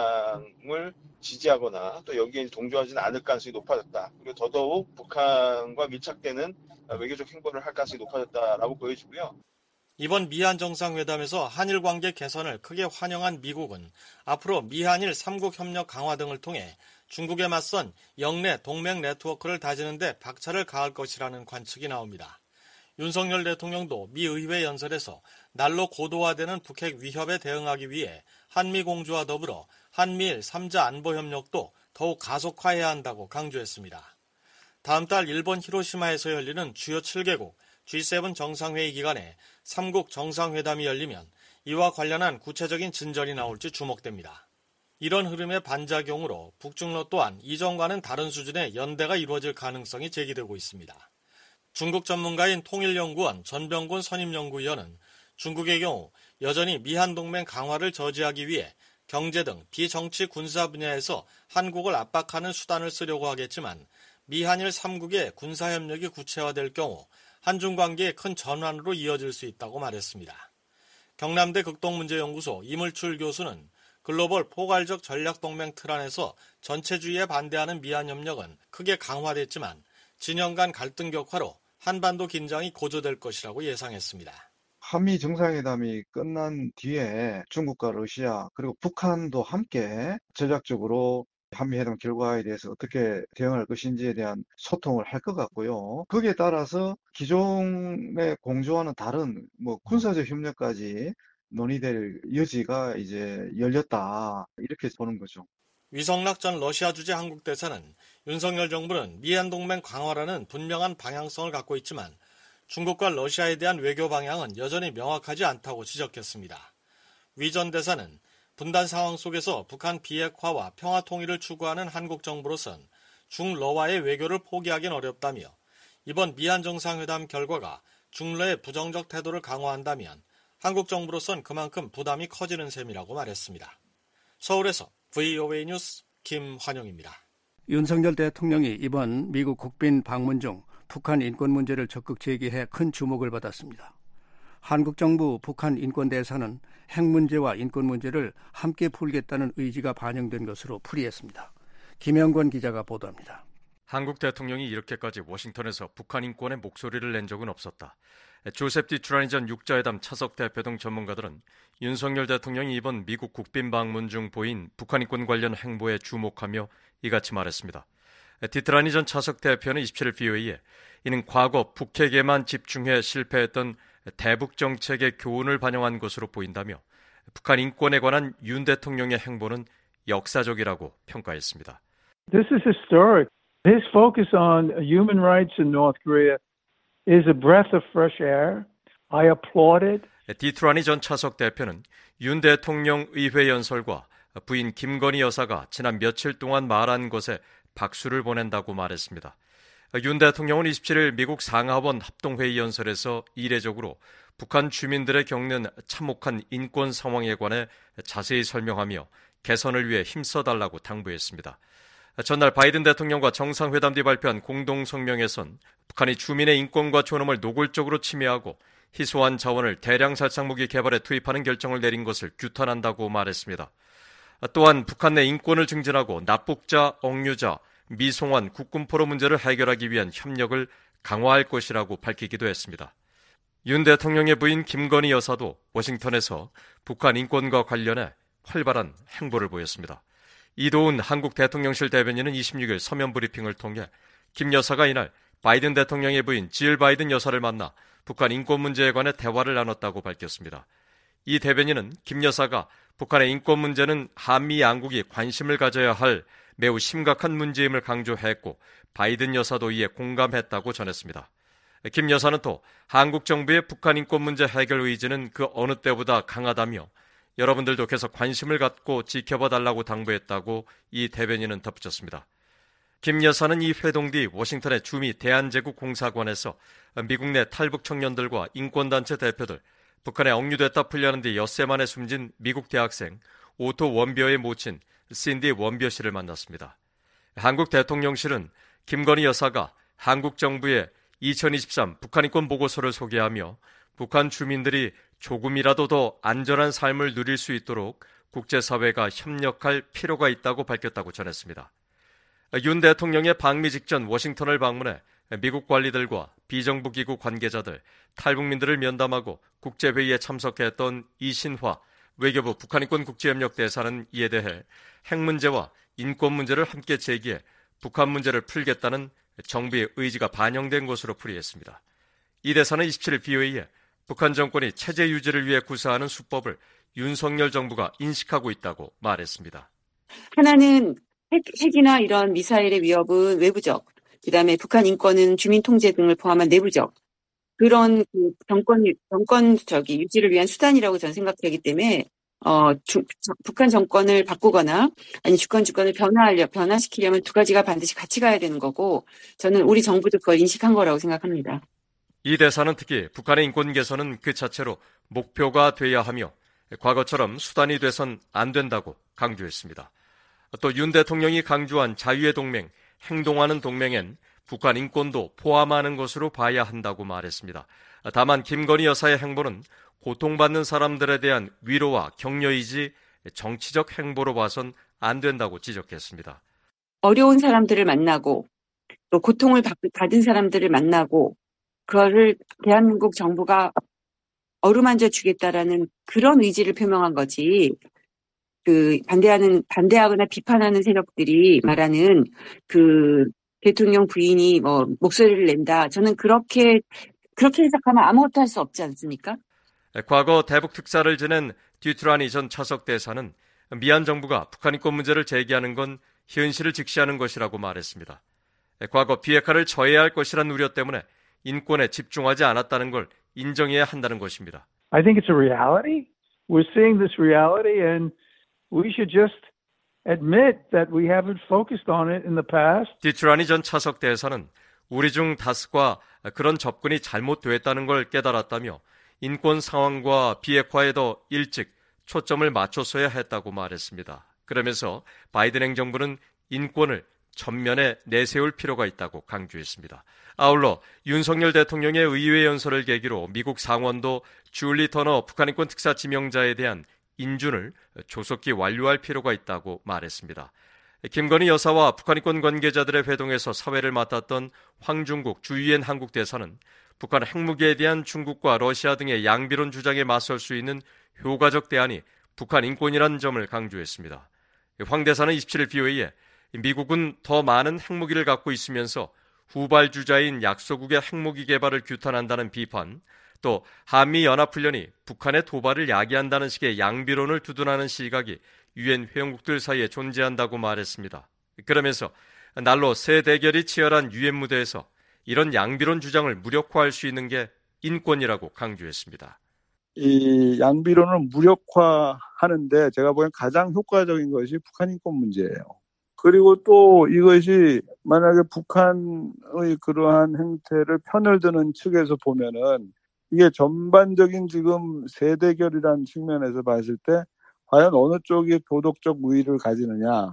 입장을 지지하거나 또 여기에 동조하지는 않을 가능성이 높아졌다. 그리고 더더욱 북한과 밀착되는 외교적 행보를 할 가능성이 높아졌다라고 보여지고요. 이번 미한 정상회담에서 한일 관계 개선을 크게 환영한 미국은 앞으로 미한일 삼국 협력 강화 등을 통해 중국에 맞선 영내 동맹 네트워크를 다지는 데 박차를 가할 것이라는 관측이 나옵니다. 윤석열 대통령도 미 의회 연설에서 날로 고도화되는 북핵 위협에 대응하기 위해 한미 공조와 더불어 한미일 삼자 안보 협력도 더욱 가속화해야 한다고 강조했습니다. 다음 달 일본 히로시마에서 열리는 주요 칠 개국 지 세븐 정상회의 기간에 삼국 정상회담이 열리면 이와 관련한 구체적인 진전이 나올지 주목됩니다. 이런 흐름의 반작용으로 북중러 또한 이전과는 다른 수준의 연대가 이루어질 가능성이 제기되고 있습니다. 중국 전문가인 통일연구원 전병곤 선임연구위원은 중국의 경우 여전히 미한동맹 강화를 저지하기 위해 경제 등 비정치 군사 분야에서 한국을 압박하는 수단을 쓰려고 하겠지만 미한일 삼국의 군사협력이 구체화될 경우 한중 관계의 큰 전환으로 이어질 수 있다고 말했습니다. 경남대 극동문제연구소 이물출 교수는 글로벌 포괄적 전략동맹 틀 안에서 전체주의에 반대하는 미한협력은 크게 강화됐지만 진영 간 갈등 격화로 한반도 긴장이 고조될 것이라고 예상했습니다. 한미 정상회담이 끝난 뒤에 중국과 러시아 그리고 북한도 함께 전략적으로 한미회담 결과에 대해서 어떻게 대응할 것인지에 대한 소통을 할 것 같고요. 거기에 따라서 기존의 공조와는 다른 뭐 군사적 협력까지 논의될 여지가 이제 열렸다 이렇게 보는 거죠. 위성락 전 러시아 주재 한국 대사는 윤석열 정부는 미한동맹 강화라는 분명한 방향성을 갖고 있지만 중국과 러시아에 대한 외교 방향은 여전히 명확하지 않다고 지적했습니다. 위 전 대사는 분단 상황 속에서 북한 비핵화와 평화 통일을 추구하는 한국 정부로선 중러와의 외교를 포기하기는 어렵다며 이번 미한 정상회담 결과가 중러의 부정적 태도를 강화한다면 한국 정부로선 그만큼 부담이 커지는 셈이라고 말했습니다. 서울에서 브이오에이 뉴스 김환영입니다. 윤석열 대통령이 이번 미국 국빈 방문 중 북한 인권 문제를 적극 제기해 큰 주목을 받았습니다. 한국 정부 북한 인권 대사는 핵 문제와 인권 문제를 함께 풀겠다는 의지가 반영된 것으로 풀이했습니다. 김영권 기자가 보도합니다. 한국 대통령이 이렇게까지 워싱턴에서 북한 인권의 목소리를 낸 적은 없었다. 조셉 디트라니 전 육자회담 차석 대표 등 전문가들은 윤석열 대통령이 이번 미국 국빈 방문 중 보인 북한 인권 관련 행보에 주목하며 이같이 말했습니다. 디트라니 전 차석 대표는 이십칠 일 브이오에이에 이는 과거 북핵에만 집중해 실패했던 대북 정책의 교훈을 반영한 것으로 보인다며 북한 인권에 관한 윤 대통령의 행보는 역사적이라고 평가했습니다. This is historic. His focus on human rights in North Korea is a breath of fresh air. I applaud it. 디트라니 전 차석 대표는 윤 대통령 의회 연설과 부인 김건희 여사가 지난 며칠 동안 말한 것에 박수를 보낸다고 말했습니다. 윤 대통령은 이십칠일 미국 상하원 합동회의 연설에서 이례적으로 북한 주민들의 겪는 참혹한 인권 상황에 관해 자세히 설명하며 개선을 위해 힘써달라고 당부했습니다. 전날 바이든 대통령과 정상회담 뒤 발표한 공동성명에선 북한이 주민의 인권과 존엄을 노골적으로 침해하고 희소한 자원을 대량 살상무기 개발에 투입하는 결정을 내린 것을 규탄한다고 말했습니다. 또한 북한 내 인권을 증진하고 납북자, 억류자, 미송환, 국군포로 문제를 해결하기 위한 협력을 강화할 것이라고 밝히기도 했습니다. 윤 대통령의 부인 김건희 여사도 워싱턴에서 북한 인권과 관련해 활발한 행보를 보였습니다. 이도훈 한국 대통령실 대변인은 이십육일 서면 브리핑을 통해 김 여사가 이날 바이든 대통령의 부인 질 바이든 여사를 만나 북한 인권 문제에 관해 대화를 나눴다고 밝혔습니다. 이 대변인은 김 여사가 북한의 인권 문제는 한미 양국이 관심을 가져야 할 매우 심각한 문제임을 강조했고 바이든 여사도 이에 공감했다고 전했습니다. 김 여사는 또 한국 정부의 북한 인권 문제 해결 의지는 그 어느 때보다 강하다며 여러분들도 계속 관심을 갖고 지켜봐달라고 당부했다고 이 대변인은 덧붙였습니다. 김 여사는 이 회동 뒤 워싱턴의 주미 대한제국공사관에서 미국 내 탈북 청년들과 인권단체 대표들, 북한에 억류됐다 풀려는 뒤 엿새 만에 숨진 미국 대학생 오토 원벼의 모친 신디 원벼 씨를 만났습니다. 한국 대통령실은 김건희 여사가 한국 정부의 이천이십삼 북한 인권 보고서를 소개하며 북한 주민들이 조금이라도 더 안전한 삶을 누릴 수 있도록 국제사회가 협력할 필요가 있다고 밝혔다고 전했습니다. 윤 대통령의 방미 직전 워싱턴을 방문해 미국 관리들과 비정부 기구 관계자들, 탈북민들을 면담하고 국제회의에 참석했던 이신화 외교부 북한인권 국제협력 대사는 이에 대해 핵 문제와 인권 문제를 함께 제기해 북한 문제를 풀겠다는 정부의 의지가 반영된 것으로 풀이했습니다. 이 대사는 이십칠일 비오이에 북한 정권이 체제 유지를 위해 구사하는 수법을 윤석열 정부가 인식하고 있다고 말했습니다. 하나는 핵, 핵이나 이런 미사일의 위협은 외부적, 그다음에 북한 인권은 주민 통제 등을 포함한 내부적 그런 그 정권 정권 저기 유지를 위한 수단이라고 저는 생각하기 때문에 어 주, 북한 정권을 바꾸거나 아니 주권 주권을 변화하려 변화시키려면 두 가지가 반드시 같이 가야 되는 거고 저는 우리 정부도 그걸 인식한 거라고 생각합니다. 이 대사는 특히 북한의 인권 개선은 그 자체로 목표가 돼야 하며 과거처럼 수단이 돼선 안 된다고 강조했습니다. 또 윤 대통령이 강조한 자유의 동맹, 행동하는 동맹엔 북한 인권도 포함하는 것으로 봐야 한다고 말했습니다. 다만 김건희 여사의 행보는 고통받는 사람들에 대한 위로와 격려이지 정치적 행보로 봐선 안 된다고 지적했습니다. 어려운 사람들을 만나고 또 고통을 받은 사람들을 만나고 그거를 대한민국 정부가 어루만져 주겠다라는 그런 의지를 표명한 거지. 그 반대하는 반대하거나 비판하는 세력들이 말하는 그 대통령 부인이 뭐 목소리를 낸다. 저는 그렇게 그렇게 해석하면 아무것도 할 수 없지 않습니까? 과거 대북 특사를 지낸 듀트라니 전 차석 대사는 미얀 정부가 북한 인권 문제를 제기하는 건 현실을 직시하는 것이라고 말했습니다. 과거 비핵화를 저해야 할 것이란 우려 때문에 인권에 집중하지 않았다는 걸 인정해야 한다는 것입니다. I think it's a reality. We're seeing this reality and we should just admit that we haven't focused on it in the past. 듀트라니 전 차석 대사는 우리 중 다수가 그런 접근이 잘못됐다는 걸 깨달았다며 인권 상황과 비핵화에 더 일찍 초점을 맞췄어야 했다고 말했습니다. 그러면서 바이든 행정부는 인권을 전면에 내세울 필요가 있다고 강조했습니다. 아울러 윤석열 대통령의 의회 연설을 계기로 미국 상원도 줄리 터너 북한인권 특사 지명자에 대한 인준을 조속히 완료할 필요가 있다고 말했습니다. 김건희 여사와 북한인권 관계자들의 회동에서 사회를 맡았던 황중국 주유엔 한국 대사는 북한 핵무기에 대한 중국과 러시아 등의 양비론 주장에 맞설 수 있는 효과적 대안이 북한 인권이라는 점을 강조했습니다. 황 대사는 이십칠일 비오이에 미국은 더 많은 핵무기를 갖고 있으면서 후발주자인 약소국의 핵무기 개발을 규탄한다는 비판, 또 한미연합훈련이 북한의 도발을 야기한다는 식의 양비론을 두둔하는 시각이 유엔 회원국들 사이에 존재한다고 말했습니다. 그러면서 날로 새 대결이 치열한 유엔 무대에서 이런 양비론 주장을 무력화할 수 있는 게 인권이라고 강조했습니다. 이 양비론을 무력화하는데 제가 보기엔 가장 효과적인 것이 북한 인권 문제예요. 그리고 또 이것이 만약에 북한의 그러한 행태를 편을 드는 측에서 보면은 이게 전반적인 지금 세대결이라는 측면에서 봤을 때 과연 어느 쪽이 도덕적 우위를 가지느냐라는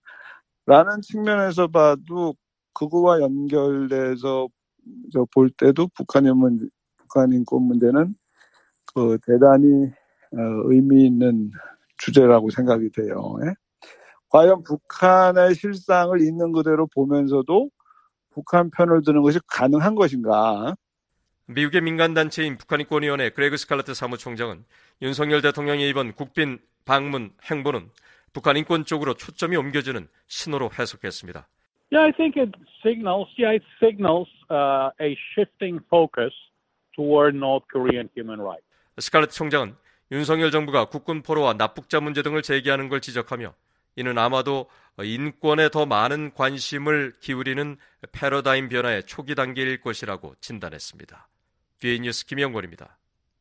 측면에서 봐도 그거와 연결돼서 볼 때도 북한의 문, 북한 인권 문제는 그 대단히 의미 있는 주제라고 생각이 돼요. 예? 과연 북한의 실상을 있는 그대로 보면서도 북한 편을 드는 것이 가능한 것인가? 미국의 민간단체인 북한인권위원회 그레그 스칼러트 사무총장은 윤석열 대통령의 이번 국빈 방문 행보는 북한 인권 쪽으로 초점이 옮겨지는 신호로 해석했습니다. Yeah, I think it signals, yeah, it signals uh, a shifting focus toward North Korean human rights. 스칼러트 총장은 윤석열 정부가 국군 포로와 납북자 문제 등을 제기하는 걸 지적하며 이는 아마도 인권에 더 많은 관심을 기울이는 패러다임 변화의 초기 단계일 것이라고 진단했습니다. 뒤에 뉴스 김영권입니다.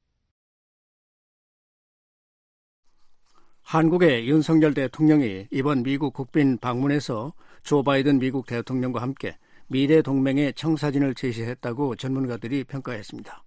한국의 윤석열 대통령이 이번 미국 국빈 방문에서 조 바이든 미국 대통령과 함께 미래 동맹의 청사진을 제시했다고 전문가들이 평가했습니다.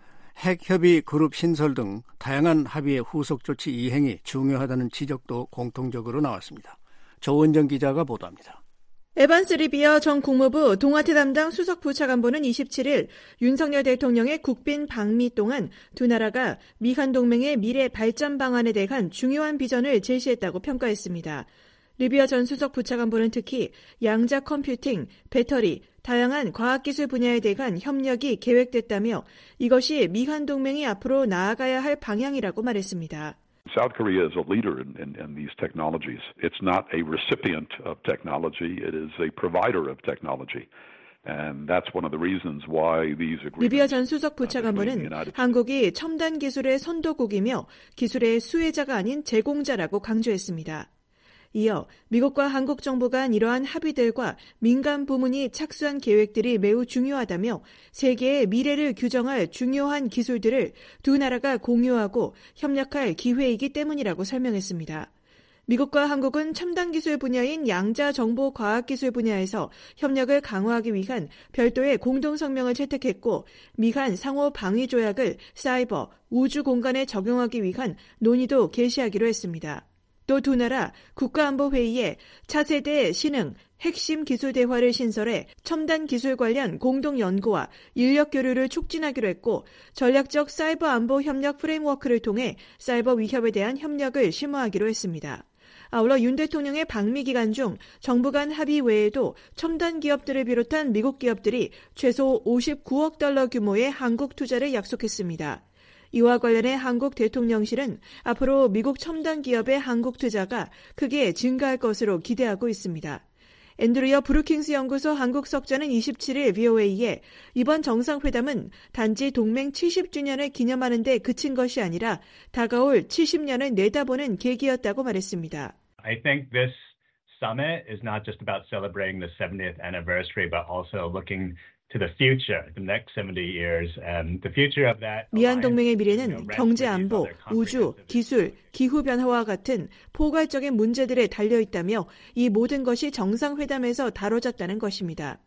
핵협의 그룹 신설 등 다양한 합의의 후속 조치 이행이 중요하다는 지적도 공통적으로 나왔습니다. 조은정 기자가 보도합니다. 에반스 리비어 전 국무부 동아태 담당 수석 부차관보는 이십칠일 윤석열 대통령의 국빈 방미 동안 두 나라가 미한 동맹의 미래 발전 방안에 대한 중요한 비전을 제시했다고 평가했습니다. 리비어 전 수석 부차관보는 특히 양자 컴퓨팅, 배터리, 다양한 과학기술 분야에 대한 협력이 계획됐다며 이것이 미한 동맹이 앞으로 나아가야 할 방향이라고 말했습니다. South Korea is a leader in, in, in these technologies. It's not a recipient of technology. It is a provider of technology. And that's one of the reasons why these agreements. 리비어 전 수석 부차관보는 한국이 첨단 기술의 선도국이며 기술의 수혜자가 아닌 제공자라고 강조했습니다. 이어 미국과 한국 정부 간 이러한 합의들과 민간 부문이 착수한 계획들이 매우 중요하다며 세계의 미래를 규정할 중요한 기술들을 두 나라가 공유하고 협력할 기회이기 때문이라고 설명했습니다. 미국과 한국은 첨단 기술 분야인 양자 정보 과학 기술 분야에서 협력을 강화하기 위한 별도의 공동 성명을 채택했고 미한 상호 방위 조약을 사이버, 우주 공간에 적용하기 위한 논의도 개시하기로 했습니다. 또 두 나라 국가안보회의에 차세대 신흥, 핵심 기술 대화를 신설해 첨단 기술 관련 공동 연구와 인력 교류를 촉진하기로 했고 전략적 사이버 안보 협력 프레임워크를 통해 사이버 위협에 대한 협력을 심화하기로 했습니다. 아울러 윤 대통령의 방미 기간 중 정부 간 합의 외에도 첨단 기업들을 비롯한 미국 기업들이 최소 오십구억 달러 규모의 한국 투자를 약속했습니다. 이와 관련해 한국 대통령실은 앞으로 미국 첨단 기업의 한국 투자가 크게 증가할 것으로 기대하고 있습니다. 앤드루어 브루킹스 연구소 한국 석좌는 이십칠일 브이오에이에 이번 정상회담은 단지 동맹 칠십 주년을 기념하는 데 그친 것이 아니라 다가올 칠십 년을 내다보는 계기였다고 말했습니다. I think this summit is not just about celebrating the seventieth anniversary, but also looking to the future, the next seventy years, and the future of that. 미한 동맹의 미래는 경제 안보, 우주, 기술, 기후 변화와 같은 포괄적인 문제들에 달려 있다며 이 모든 것이 정상회담에서 다뤄졌다는 것입니다.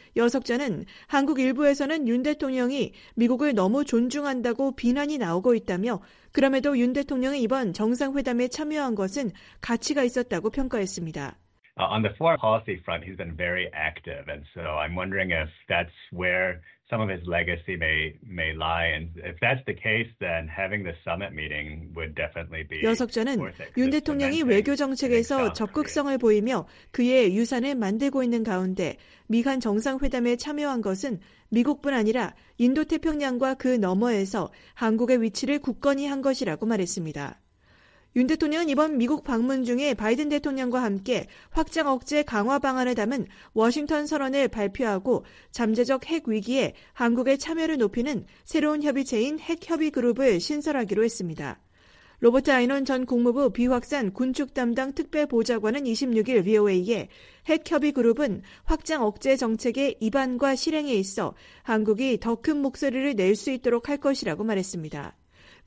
여석자는 한국 일부에서는 윤 대통령이 미국을 너무 존중한다고 비난이 나오고 있다며 그럼에도 윤 대통령이 이번 정상회담에 참여한 것은 가치가 있었다고 평가했습니다. Uh, on the foreign policy front, he's been very active, and so I'm wondering if that's where some of his legacy may may lie. And if that's the case, then having the summit meeting would definitely be. 여석자는 윤 대통령이 외교 정책에서 적극성을 보이며 그의 유산을 만들고 있는 가운데 미한 정상회담에 참여한 것은 미국뿐 아니라 인도태평양과 그 너머에서 한국의 위치를 굳건히 한 것이라고 말했습니다. 윤 대통령은 이번 미국 방문 중에 바이든 대통령과 함께 확장 억제 강화 방안을 담은 워싱턴 선언을 발표하고 잠재적 핵 위기에 한국의 참여를 높이는 새로운 협의체인 핵협의 그룹을 신설하기로 했습니다. 로버트 아이논 전 국무부 비확산 군축 담당 특별보좌관은 이십육일 브이오에이에 핵협의 그룹은 확장 억제 정책의 입안과 실행에 있어 한국이 더 큰 목소리를 낼 수 있도록 할 것이라고 말했습니다.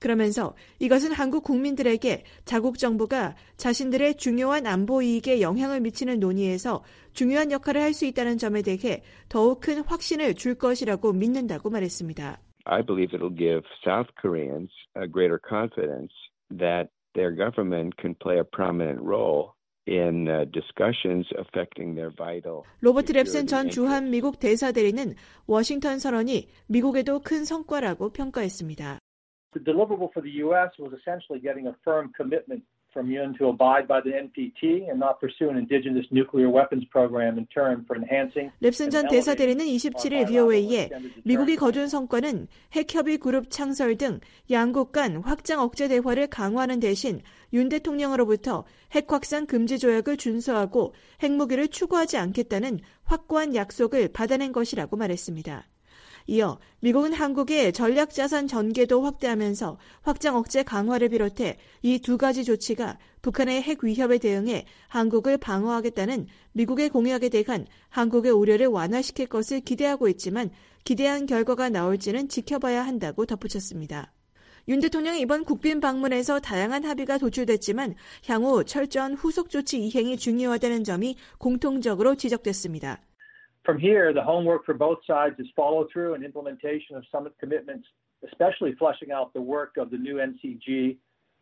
그러면서 이것은 한국 국민들에게 자국 정부가 자신들의 중요한 안보 이익에 영향을 미치는 논의에서 중요한 역할을 할 수 있다는 점에 대해 더욱 큰 확신을 줄 것이라고 믿는다고 말했습니다. I believe it'll give South Koreans a greater confidence that their government can play a prominent role in discussions affecting their vital. 로버트 랩슨 전 주한 미국 대사대리는 워싱턴 선언이 미국에도 큰 성과라고 평가했습니다. The deliverable for the U S was essentially getting a firm commitment from Yoon to abide by the N P T and not pursue an indigenous nuclear weapons program in turn for enhancing. 랩슨 전 대사대리는 이십칠 일 브이오에이에 미국이 거둔 성과는 핵협의 그룹 창설 등 양국 간 확장 억제 대화를 강화하는 대신 윤 대통령으로부터 핵 확산 금지 조약을 준수하고 핵무기를 추구하지 않겠다는 확고한 약속을 받아낸 것이라고 말했습니다. 이어 미국은 한국의 전략자산 전개도 확대하면서 확장 억제 강화를 비롯해 이 두 가지 조치가 북한의 핵 위협에 대응해 한국을 방어하겠다는 미국의 공약에 대한 한국의 우려를 완화시킬 것을 기대하고 있지만 기대한 결과가 나올지는 지켜봐야 한다고 덧붙였습니다. 윤 대통령의 이번 국빈 방문에서 다양한 합의가 도출됐지만 향후 철저한 후속 조치 이행이 중요하다는 점이 공통적으로 지적됐습니다. From here, the homework for both sides is follow-through and implementation of summit commitments, especially fleshing out the work of the new N C G.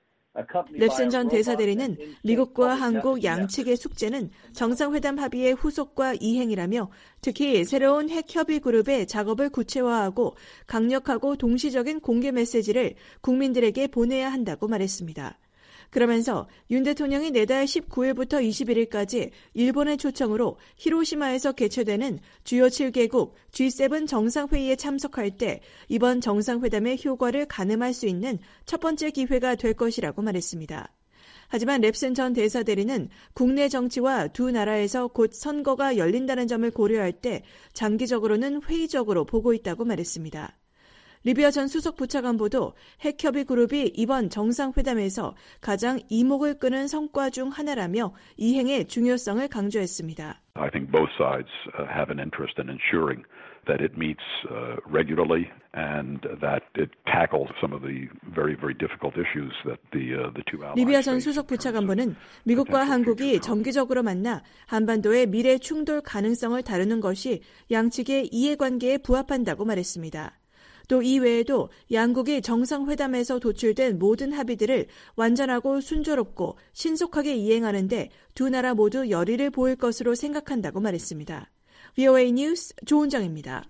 랩슨 전 대사대리는 미국과 한국 양측의 숙제는 정상회담 합의의 후속과 이행이라며 특히 새로운 핵협의 그룹의 작업을 구체화하고 강력하고 동시적인 공개 메시지를 국민들에게 보내야 한다고 말했습니다. 그러면서 윤 대통령이 내달 십구 일부터 이십일 일까지 일본의 초청으로 히로시마에서 개최되는 주요 칠 개국 지 세븐 정상회의에 참석할 때 이번 정상회담의 효과를 가늠할 수 있는 첫 번째 기회가 될 것이라고 말했습니다. 하지만 랩슨 전 대사대리는 국내 정치와 두 나라에서 곧 선거가 열린다는 점을 고려할 때 장기적으로는 회의적으로 보고 있다고 말했습니다. 리비아 전 수석 부차관보도 핵협의 그룹이 이번 정상회담에서 가장 이목을 끄는 성과 중 하나라며 이행의 중요성을 강조했습니다. I think both sides have an interest in ensuring that it meets uh, regularly and that it tackles some of the very, very difficult issues that the uh, the two allies. 리비아 전 수석 부차관보는 미국과 한국이 정기적으로 만나 한반도의 미래 충돌 가능성을 다루는 것이 양측의 이해관계에 부합한다고 말했습니다. 또 이외에도 양국이 정상회담에서 도출된 모든 합의들을 완전하고 순조롭고 신속하게 이행하는 데 두 나라 모두 열의를 보일 것으로 생각한다고 말했습니다. 브이오에이 뉴스 조은정입니다.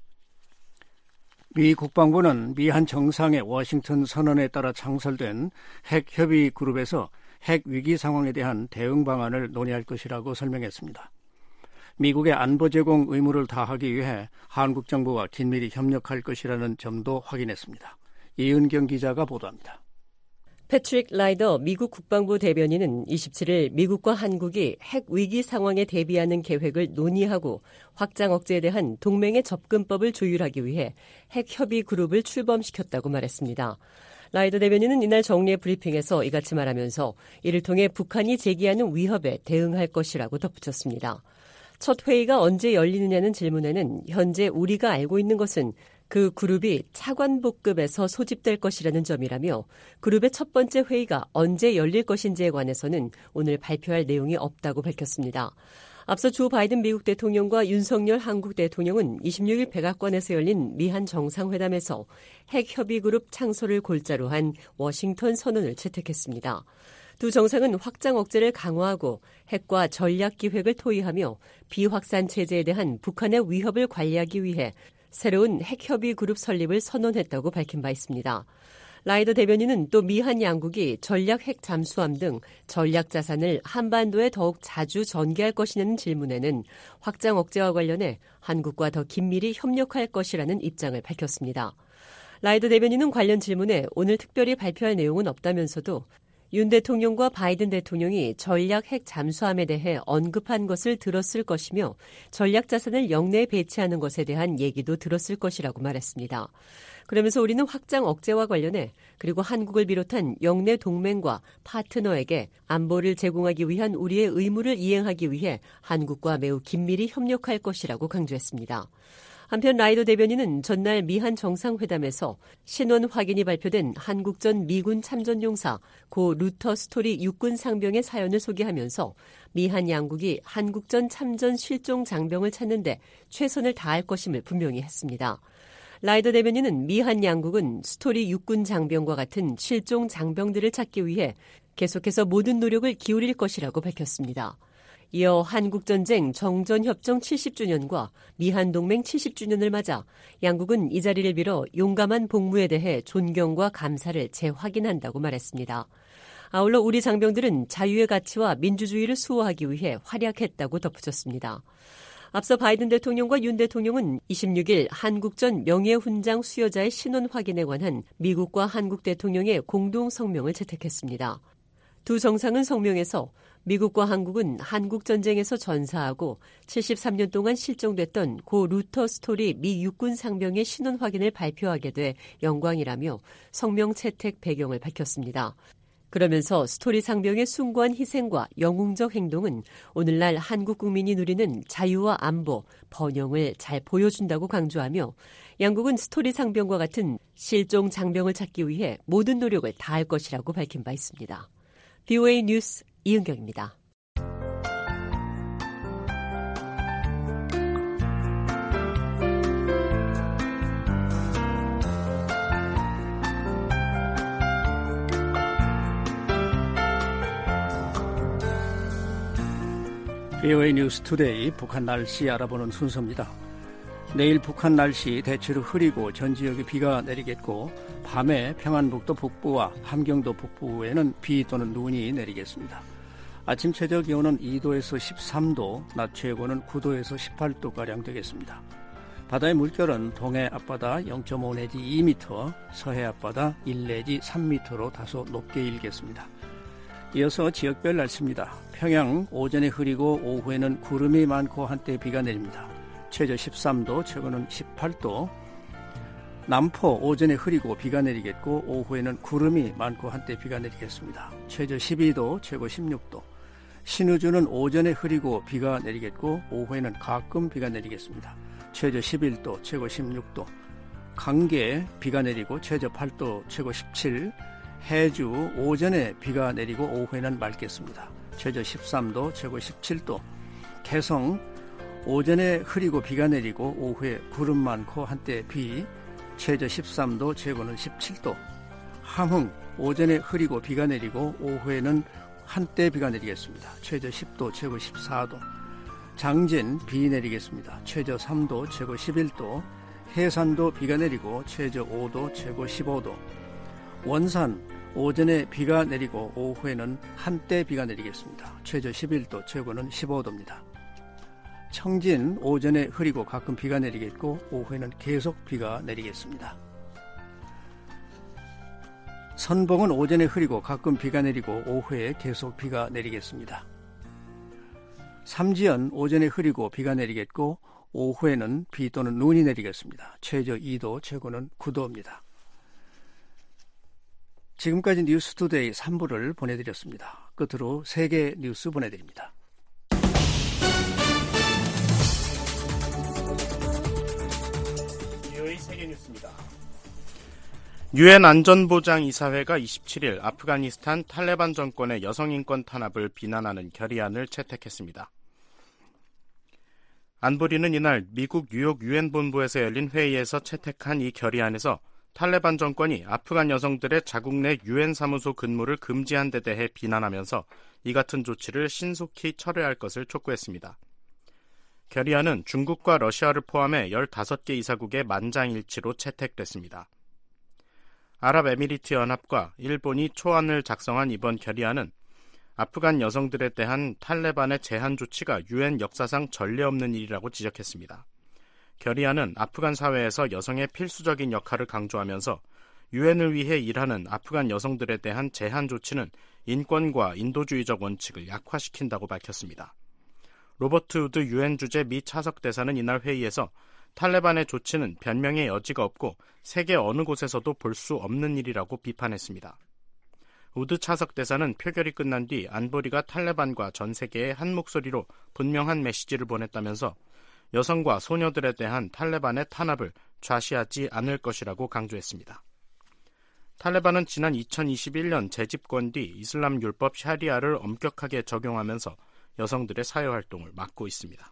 미 국방부는 미한 정상의 워싱턴 선언에 따라 창설된 핵협의 그룹에서 핵 위기 상황에 대한 대응 방안을 논의할 것이라고 설명했습니다. 미국의 안보 제공 의무를 다하기 위해 한국 정부와 긴밀히 협력할 것이라는 점도 확인했습니다. 이은경 기자가 보도합니다. 패트릭 라이더 미국 국방부 대변인은 이십칠 일 미국과 한국이 핵 위기 상황에 대비하는 계획을 논의하고 확장 억제에 대한 동맹의 접근법을 조율하기 위해 핵 협의 그룹을 출범시켰다고 말했습니다. 라이더 대변인은 이날 정례 브리핑에서 이같이 말하면서 이를 통해 북한이 제기하는 위협에 대응할 것이라고 덧붙였습니다. 첫 회의가 언제 열리느냐는 질문에는 현재 우리가 알고 있는 것은 그 그룹이 차관복급에서 소집될 것이라는 점이라며 그룹의 첫 번째 회의가 언제 열릴 것인지에 관해서는 오늘 발표할 내용이 없다고 밝혔습니다. 앞서 조 바이든 미국 대통령과 윤석열 한국 대통령은 이십육 일 백악관에서 열린 미한 정상회담에서 핵협의그룹 창설을 골자로 한 워싱턴 선언을 채택했습니다. 두 정상은 확장 억제를 강화하고 핵과 전략 기획을 토의하며 비확산 체제에 대한 북한의 위협을 관리하기 위해 새로운 핵협의 그룹 설립을 선언했다고 밝힌 바 있습니다. 라이더 대변인은 또 미한 양국이 전략 핵 잠수함 등 전략 자산을 한반도에 더욱 자주 전개할 것이냐는 질문에는 확장 억제와 관련해 한국과 더 긴밀히 협력할 것이라는 입장을 밝혔습니다. 라이더 대변인은 관련 질문에 오늘 특별히 발표할 내용은 없다면서도 윤 대통령과 바이든 대통령이 전략 핵 잠수함에 대해 언급한 것을 들었을 것이며 전략 자산을 영내에 배치하는 것에 대한 얘기도 들었을 것이라고 말했습니다. 그러면서 우리는 확장 억제와 관련해 그리고 한국을 비롯한 영내 동맹과 파트너에게 안보를 제공하기 위한 우리의 의무를 이행하기 위해 한국과 매우 긴밀히 협력할 것이라고 강조했습니다. 한편 라이더 대변인은 전날 미한 정상회담에서 신원 확인이 발표된 한국전 미군 참전용사 고 루터 스토리 육군 상병의 사연을 소개하면서 미한 양국이 한국전 참전 실종 장병을 찾는 데 최선을 다할 것임을 분명히 했습니다. 라이더 대변인은 미한 양국은 스토리 육군 장병과 같은 실종 장병들을 찾기 위해 계속해서 모든 노력을 기울일 것이라고 밝혔습니다. 이어 한국전쟁 정전협정 칠십 주년과 미한동맹 칠십 주년을 맞아 양국은 이 자리를 빌어 용감한 복무에 대해 존경과 감사를 재확인한다고 말했습니다. 아울러 우리 장병들은 자유의 가치와 민주주의를 수호하기 위해 활약했다고 덧붙였습니다. 앞서 바이든 대통령과 윤 대통령은 이십육 일 한국전 명예훈장 수여자의 신원 확인에 관한 미국과 한국 대통령의 공동 성명을 채택했습니다. 두 정상은 성명에서 미국과 한국은 한국전쟁에서 전사하고 칠십삼 년 동안 실종됐던 고 루터 스토리 미 육군 상병의 신원 확인을 발표하게 돼 영광이라며 성명 채택 배경을 밝혔습니다. 그러면서 스토리 상병의 숭고한 희생과 영웅적 행동은 오늘날 한국 국민이 누리는 자유와 안보, 번영을 잘 보여준다고 강조하며 양국은 스토리 상병과 같은 실종 장병을 찾기 위해 모든 노력을 다할 것이라고 밝힌 바 있습니다. 비오에이 뉴스 이은경입니다. 비오에이 뉴스 투데이 북한 날씨 알아보는 순서입니다. 내일 북한 날씨 대체로 흐리고 전 지역에 비가 내리겠고 밤에 평안북도 북부와 함경도 북부에는 비 또는 눈이 내리겠습니다. 아침 최저 기온은 이 도에서 십삼 도, 낮 최고는 구 도에서 십팔 도가량 되겠습니다. 바다의 물결은 동해 앞바다 영 점 오 내지 이 미터, 서해 앞바다 일 내지 삼 미터로 다소 높게 일겠습니다. 이어서 지역별 날씨입니다. 평양 오전에 흐리고 오후에는 구름이 많고 한때 비가 내립니다. 최저 십삼 도, 최고는 십팔 도. 남포 오전에 흐리고 비가 내리겠고 오후에는 구름이 많고 한때 비가 내리겠습니다. 최저 십이 도, 최고 십육 도. 신의주는 오전에 흐리고 비가 내리겠고 오후에는 가끔 비가 내리겠습니다. 최저 십일 도, 최고 십육 도. 강계 비가 내리고 최저 팔 도, 최고 십칠 도. 해주 오전에 비가 내리고 오후에는 맑겠습니다. 최저 십삼 도, 최고 십칠 도. 개성 오전에 흐리고 비가 내리고 오후에 구름 많고 한때 비, 최저 십삼 도, 최고는 십칠 도. 함흥 오전에 흐리고 비가 내리고 오후에는 한때 비가 내리겠습니다. 최저 십 도, 최고 십사 도. 장진 비 내리겠습니다. 최저 삼 도, 최고 십일 도. 해산도 비가 내리고 최저 오 도, 최고 십오 도. 원산 오전에 비가 내리고 오후에는 한때 비가 내리겠습니다. 최저 십일 도, 최고는 십오 도입니다. 청진 오전에 흐리고 가끔 비가 내리겠고 오후에는 계속 비가 내리겠습니다. 선봉은 오전에 흐리고 가끔 비가 내리고 오후에 계속 비가 내리겠습니다. 삼지연 오전에 흐리고 비가 내리겠고 오후에는 비 또는 눈이 내리겠습니다. 최저 이 도, 최고는 구 도입니다. 지금까지 뉴스투데이 삼 부를 보내드렸습니다. 끝으로 세계 뉴스 보내드립니다. 비오에이 세계 뉴스입니다. 유엔 안전보장이사회가 이십칠 일 아프가니스탄 탈레반 정권의 여성인권 탄압을 비난하는 결의안을 채택했습니다. 안보리는 이날 미국 뉴욕 유엔 본부에서 열린 회의에서 채택한 이 결의안에서 탈레반 정권이 아프간 여성들의 자국 내 유엔 사무소 근무를 금지한 데 대해 비난하면서 이 같은 조치를 신속히 철회할 것을 촉구했습니다. 결의안은 중국과 러시아를 포함해 열다섯 개 이사국의 만장일치로 채택됐습니다. 아랍에미리트 연합과 일본이 초안을 작성한 이번 결의안은 아프간 여성들에 대한 탈레반의 제한 조치가 유엔 역사상 전례 없는 일이라고 지적했습니다. 결의안은 아프간 사회에서 여성의 필수적인 역할을 강조하면서 유엔을 위해 일하는 아프간 여성들에 대한 제한 조치는 인권과 인도주의적 원칙을 약화시킨다고 밝혔습니다. 로버트 우드 유엔 주재 미 차석 대사는 이날 회의에서 탈레반의 조치는 변명의 여지가 없고 세계 어느 곳에서도 볼 수 없는 일이라고 비판했습니다. 우드 차석 대사는 표결이 끝난 뒤 안보리가 탈레반과 전 세계에 한 목소리로 분명한 메시지를 보냈다면서 여성과 소녀들에 대한 탈레반의 탄압을 좌시하지 않을 것이라고 강조했습니다. 탈레반은 지난 이천이십일 년 재집권 뒤 이슬람 율법 샤리아를 엄격하게 적용하면서 여성들의 사회활동을 막고 있습니다.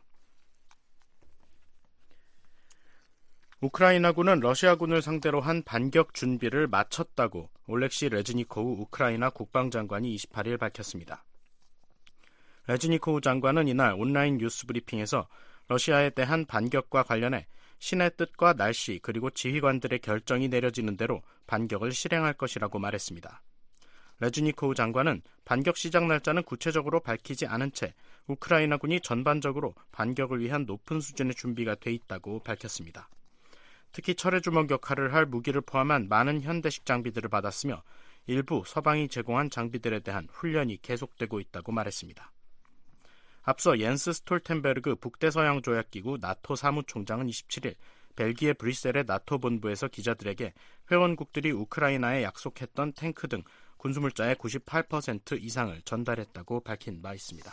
우크라이나군은 러시아군을 상대로 한 반격 준비를 마쳤다고 올렉시 레즈니코우 우크라이나 국방장관이 이십팔 일 밝혔습니다. 레즈니코우 장관은 이날 온라인 뉴스 브리핑에서 러시아에 대한 반격과 관련해 신의 뜻과 날씨 그리고 지휘관들의 결정이 내려지는 대로 반격을 실행할 것이라고 말했습니다. 레즈니코우 장관은 반격 시작 날짜는 구체적으로 밝히지 않은 채 우크라이나군이 전반적으로 반격을 위한 높은 수준의 준비가 돼 있다고 밝혔습니다. 특히 철의 주먹 역할을 할 무기를 포함한 많은 현대식 장비들을 받았으며 일부 서방이 제공한 장비들에 대한 훈련이 계속되고 있다고 말했습니다. 앞서 옌스 스톨텐베르그 북대서양조약기구 나토 사무총장은 이십칠 일 벨기에 브뤼셀의 나토 본부에서 기자들에게 회원국들이 우크라이나에 약속했던 탱크 등 군수물자의 구십팔 퍼센트 이상을 전달했다고 밝힌 바 있습니다.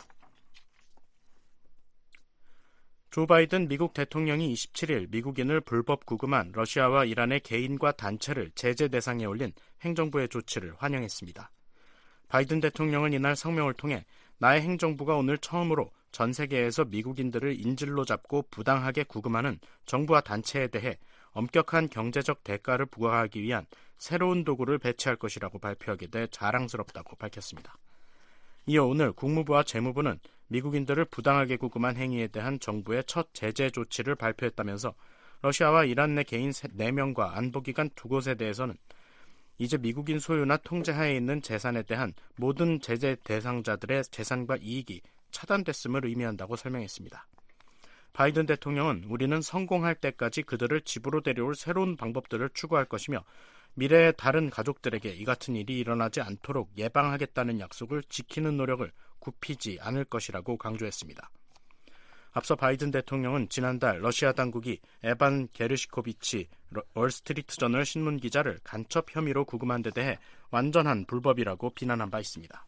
조 바이든 미국 대통령이 이십칠 일 미국인을 불법 구금한 러시아와 이란의 개인과 단체를 제재 대상에 올린 행정부의 조치를 환영했습니다. 바이든 대통령은 이날 성명을 통해 나의 행정부가 오늘 처음으로 전 세계에서 미국인들을 인질로 잡고 부당하게 구금하는 정부와 단체에 대해 엄격한 경제적 대가를 부과하기 위한 새로운 도구를 배치할 것이라고 발표하게 돼 자랑스럽다고 밝혔습니다. 이어 오늘 국무부와 재무부는 미국인들을 부당하게 구금한 행위에 대한 정부의 첫 제재 조치를 발표했다면서 러시아와 이란 내 개인 네 명과 안보기관 두 곳에 대해서는 이제 미국인 소유나 통제하에 있는 재산에 대한 모든 제재 대상자들의 재산과 이익이 차단됐음을 의미한다고 설명했습니다. 바이든 대통령은 우리는 성공할 때까지 그들을 집으로 데려올 새로운 방법들을 추구할 것이며 미래의 다른 가족들에게 이 같은 일이 일어나지 않도록 예방하겠다는 약속을 지키는 노력을 굽히지 않을 것이라고 강조했습니다. 앞서 바이든 대통령은 지난달 러시아 당국이 에반 게르시코비치 월스트리트저널 신문기자를 간첩 혐의로 구금한 데 대해 완전한 불법이라고 비난한 바 있습니다.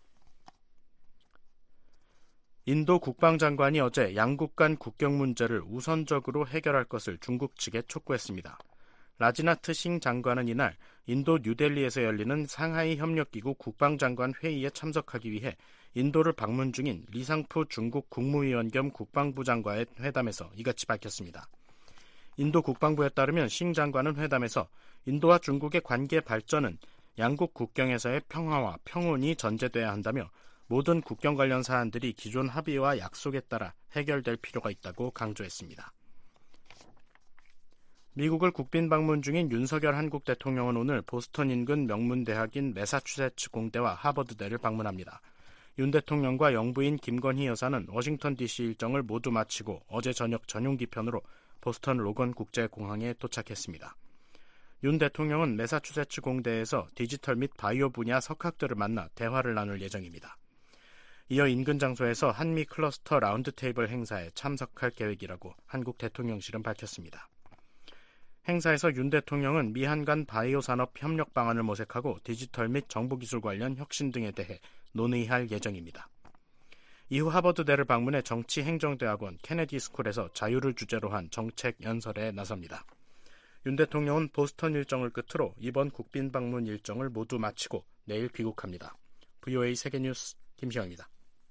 인도 국방장관이 어제 양국 간 국경 문제를 우선적으로 해결할 것을 중국 측에 촉구했습니다. 라지나트 싱 장관은 이날 인도 뉴델리에서 열리는 상하이 협력기구 국방장관 회의에 참석하기 위해 인도를 방문 중인 리상푸 중국 국무위원 겸 국방부 장관의 회담에서 이같이 밝혔습니다. 인도 국방부에 따르면 싱 장관은 회담에서 인도와 중국의 관계 발전은 양국 국경에서의 평화와 평온이 전제돼야 한다며 모든 국경 관련 사안들이 기존 합의와 약속에 따라 해결될 필요가 있다고 강조했습니다. 미국을 국빈 방문 중인 윤석열 한국 대통령은 오늘 보스턴 인근 명문대학인 매사추세츠 공대와 하버드대를 방문합니다. 윤 대통령과 영부인 김건희 여사는 워싱턴 디씨 일정을 모두 마치고 어제 저녁 전용기 편으로 보스턴 로건 국제공항에 도착했습니다. 윤 대통령은 매사추세츠 공대에서 디지털 및 바이오 분야 석학들을 만나 대화를 나눌 예정입니다. 이어 인근 장소에서 한미 클러스터 라운드테이블 행사에 참석할 계획이라고 한국 대통령실은 밝혔습니다. 행사에서 윤 대통령은 미한 간 바이오 산업 협력 방안을 모색하고 디지털 및 정보기술 관련 혁신 등에 대해 논의할 예정입니다. 이후 하버드대를 방문해 정치행정대학원 케네디 스쿨에서 자유를 주제로 한 정책 연설에 나섭니다. 윤 대통령은 보스턴 일정을 끝으로 이번 국빈 방문 일정을 모두 마치고 내일 귀국합니다. 브이오에이 세계뉴스 김시영입니다.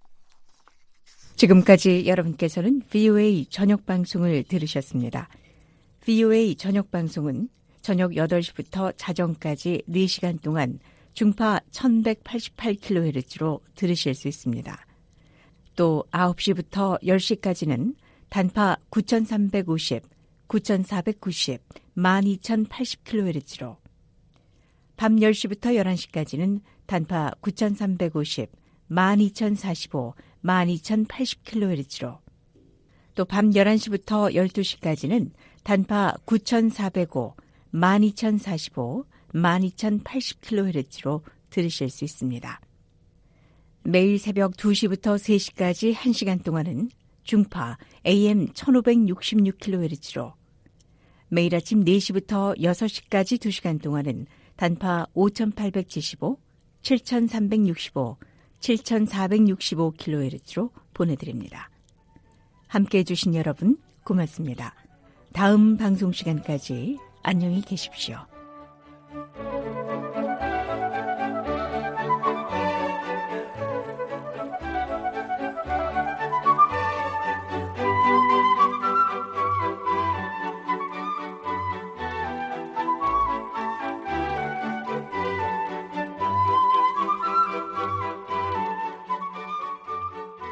지금까지 여러분께서는 브이오에이 저녁방송을 들으셨습니다. 브이오에이 저녁방송은 저녁 여덟 시부터 자정까지 네 시간 동안 중파 천백팔십팔 킬로헤르츠로 들으실 수 있습니다. 또 아홉 시부터 열 시까지는 단파 구천삼백오십, 구천사백구십, 만 이천팔십 킬로헤르츠로 밤 열 시부터 열한 시까지는 단파 구천삼백오십, 만 이천사십오, 만 이천팔십 킬로헤르츠로 또 밤 열한 시부터 열두 시까지는 단파 구천사백오, 만 이천사십오, 만 이천팔십 킬로헤르츠로 들으실 수 있습니다. 매일 새벽 두 시부터 세 시까지 한 시간 동안은 중파 에이엠 천오백육십육 킬로헤르츠로 매일 아침 네 시부터 여섯 시까지 두 시간 동안은 단파 오천팔백칠십오, 칠천삼백육십오, 칠천사백육십오 킬로헤르츠로 보내드립니다. 함께해 주신 여러분 고맙습니다. 다음 방송 시간까지 안녕히 계십시오.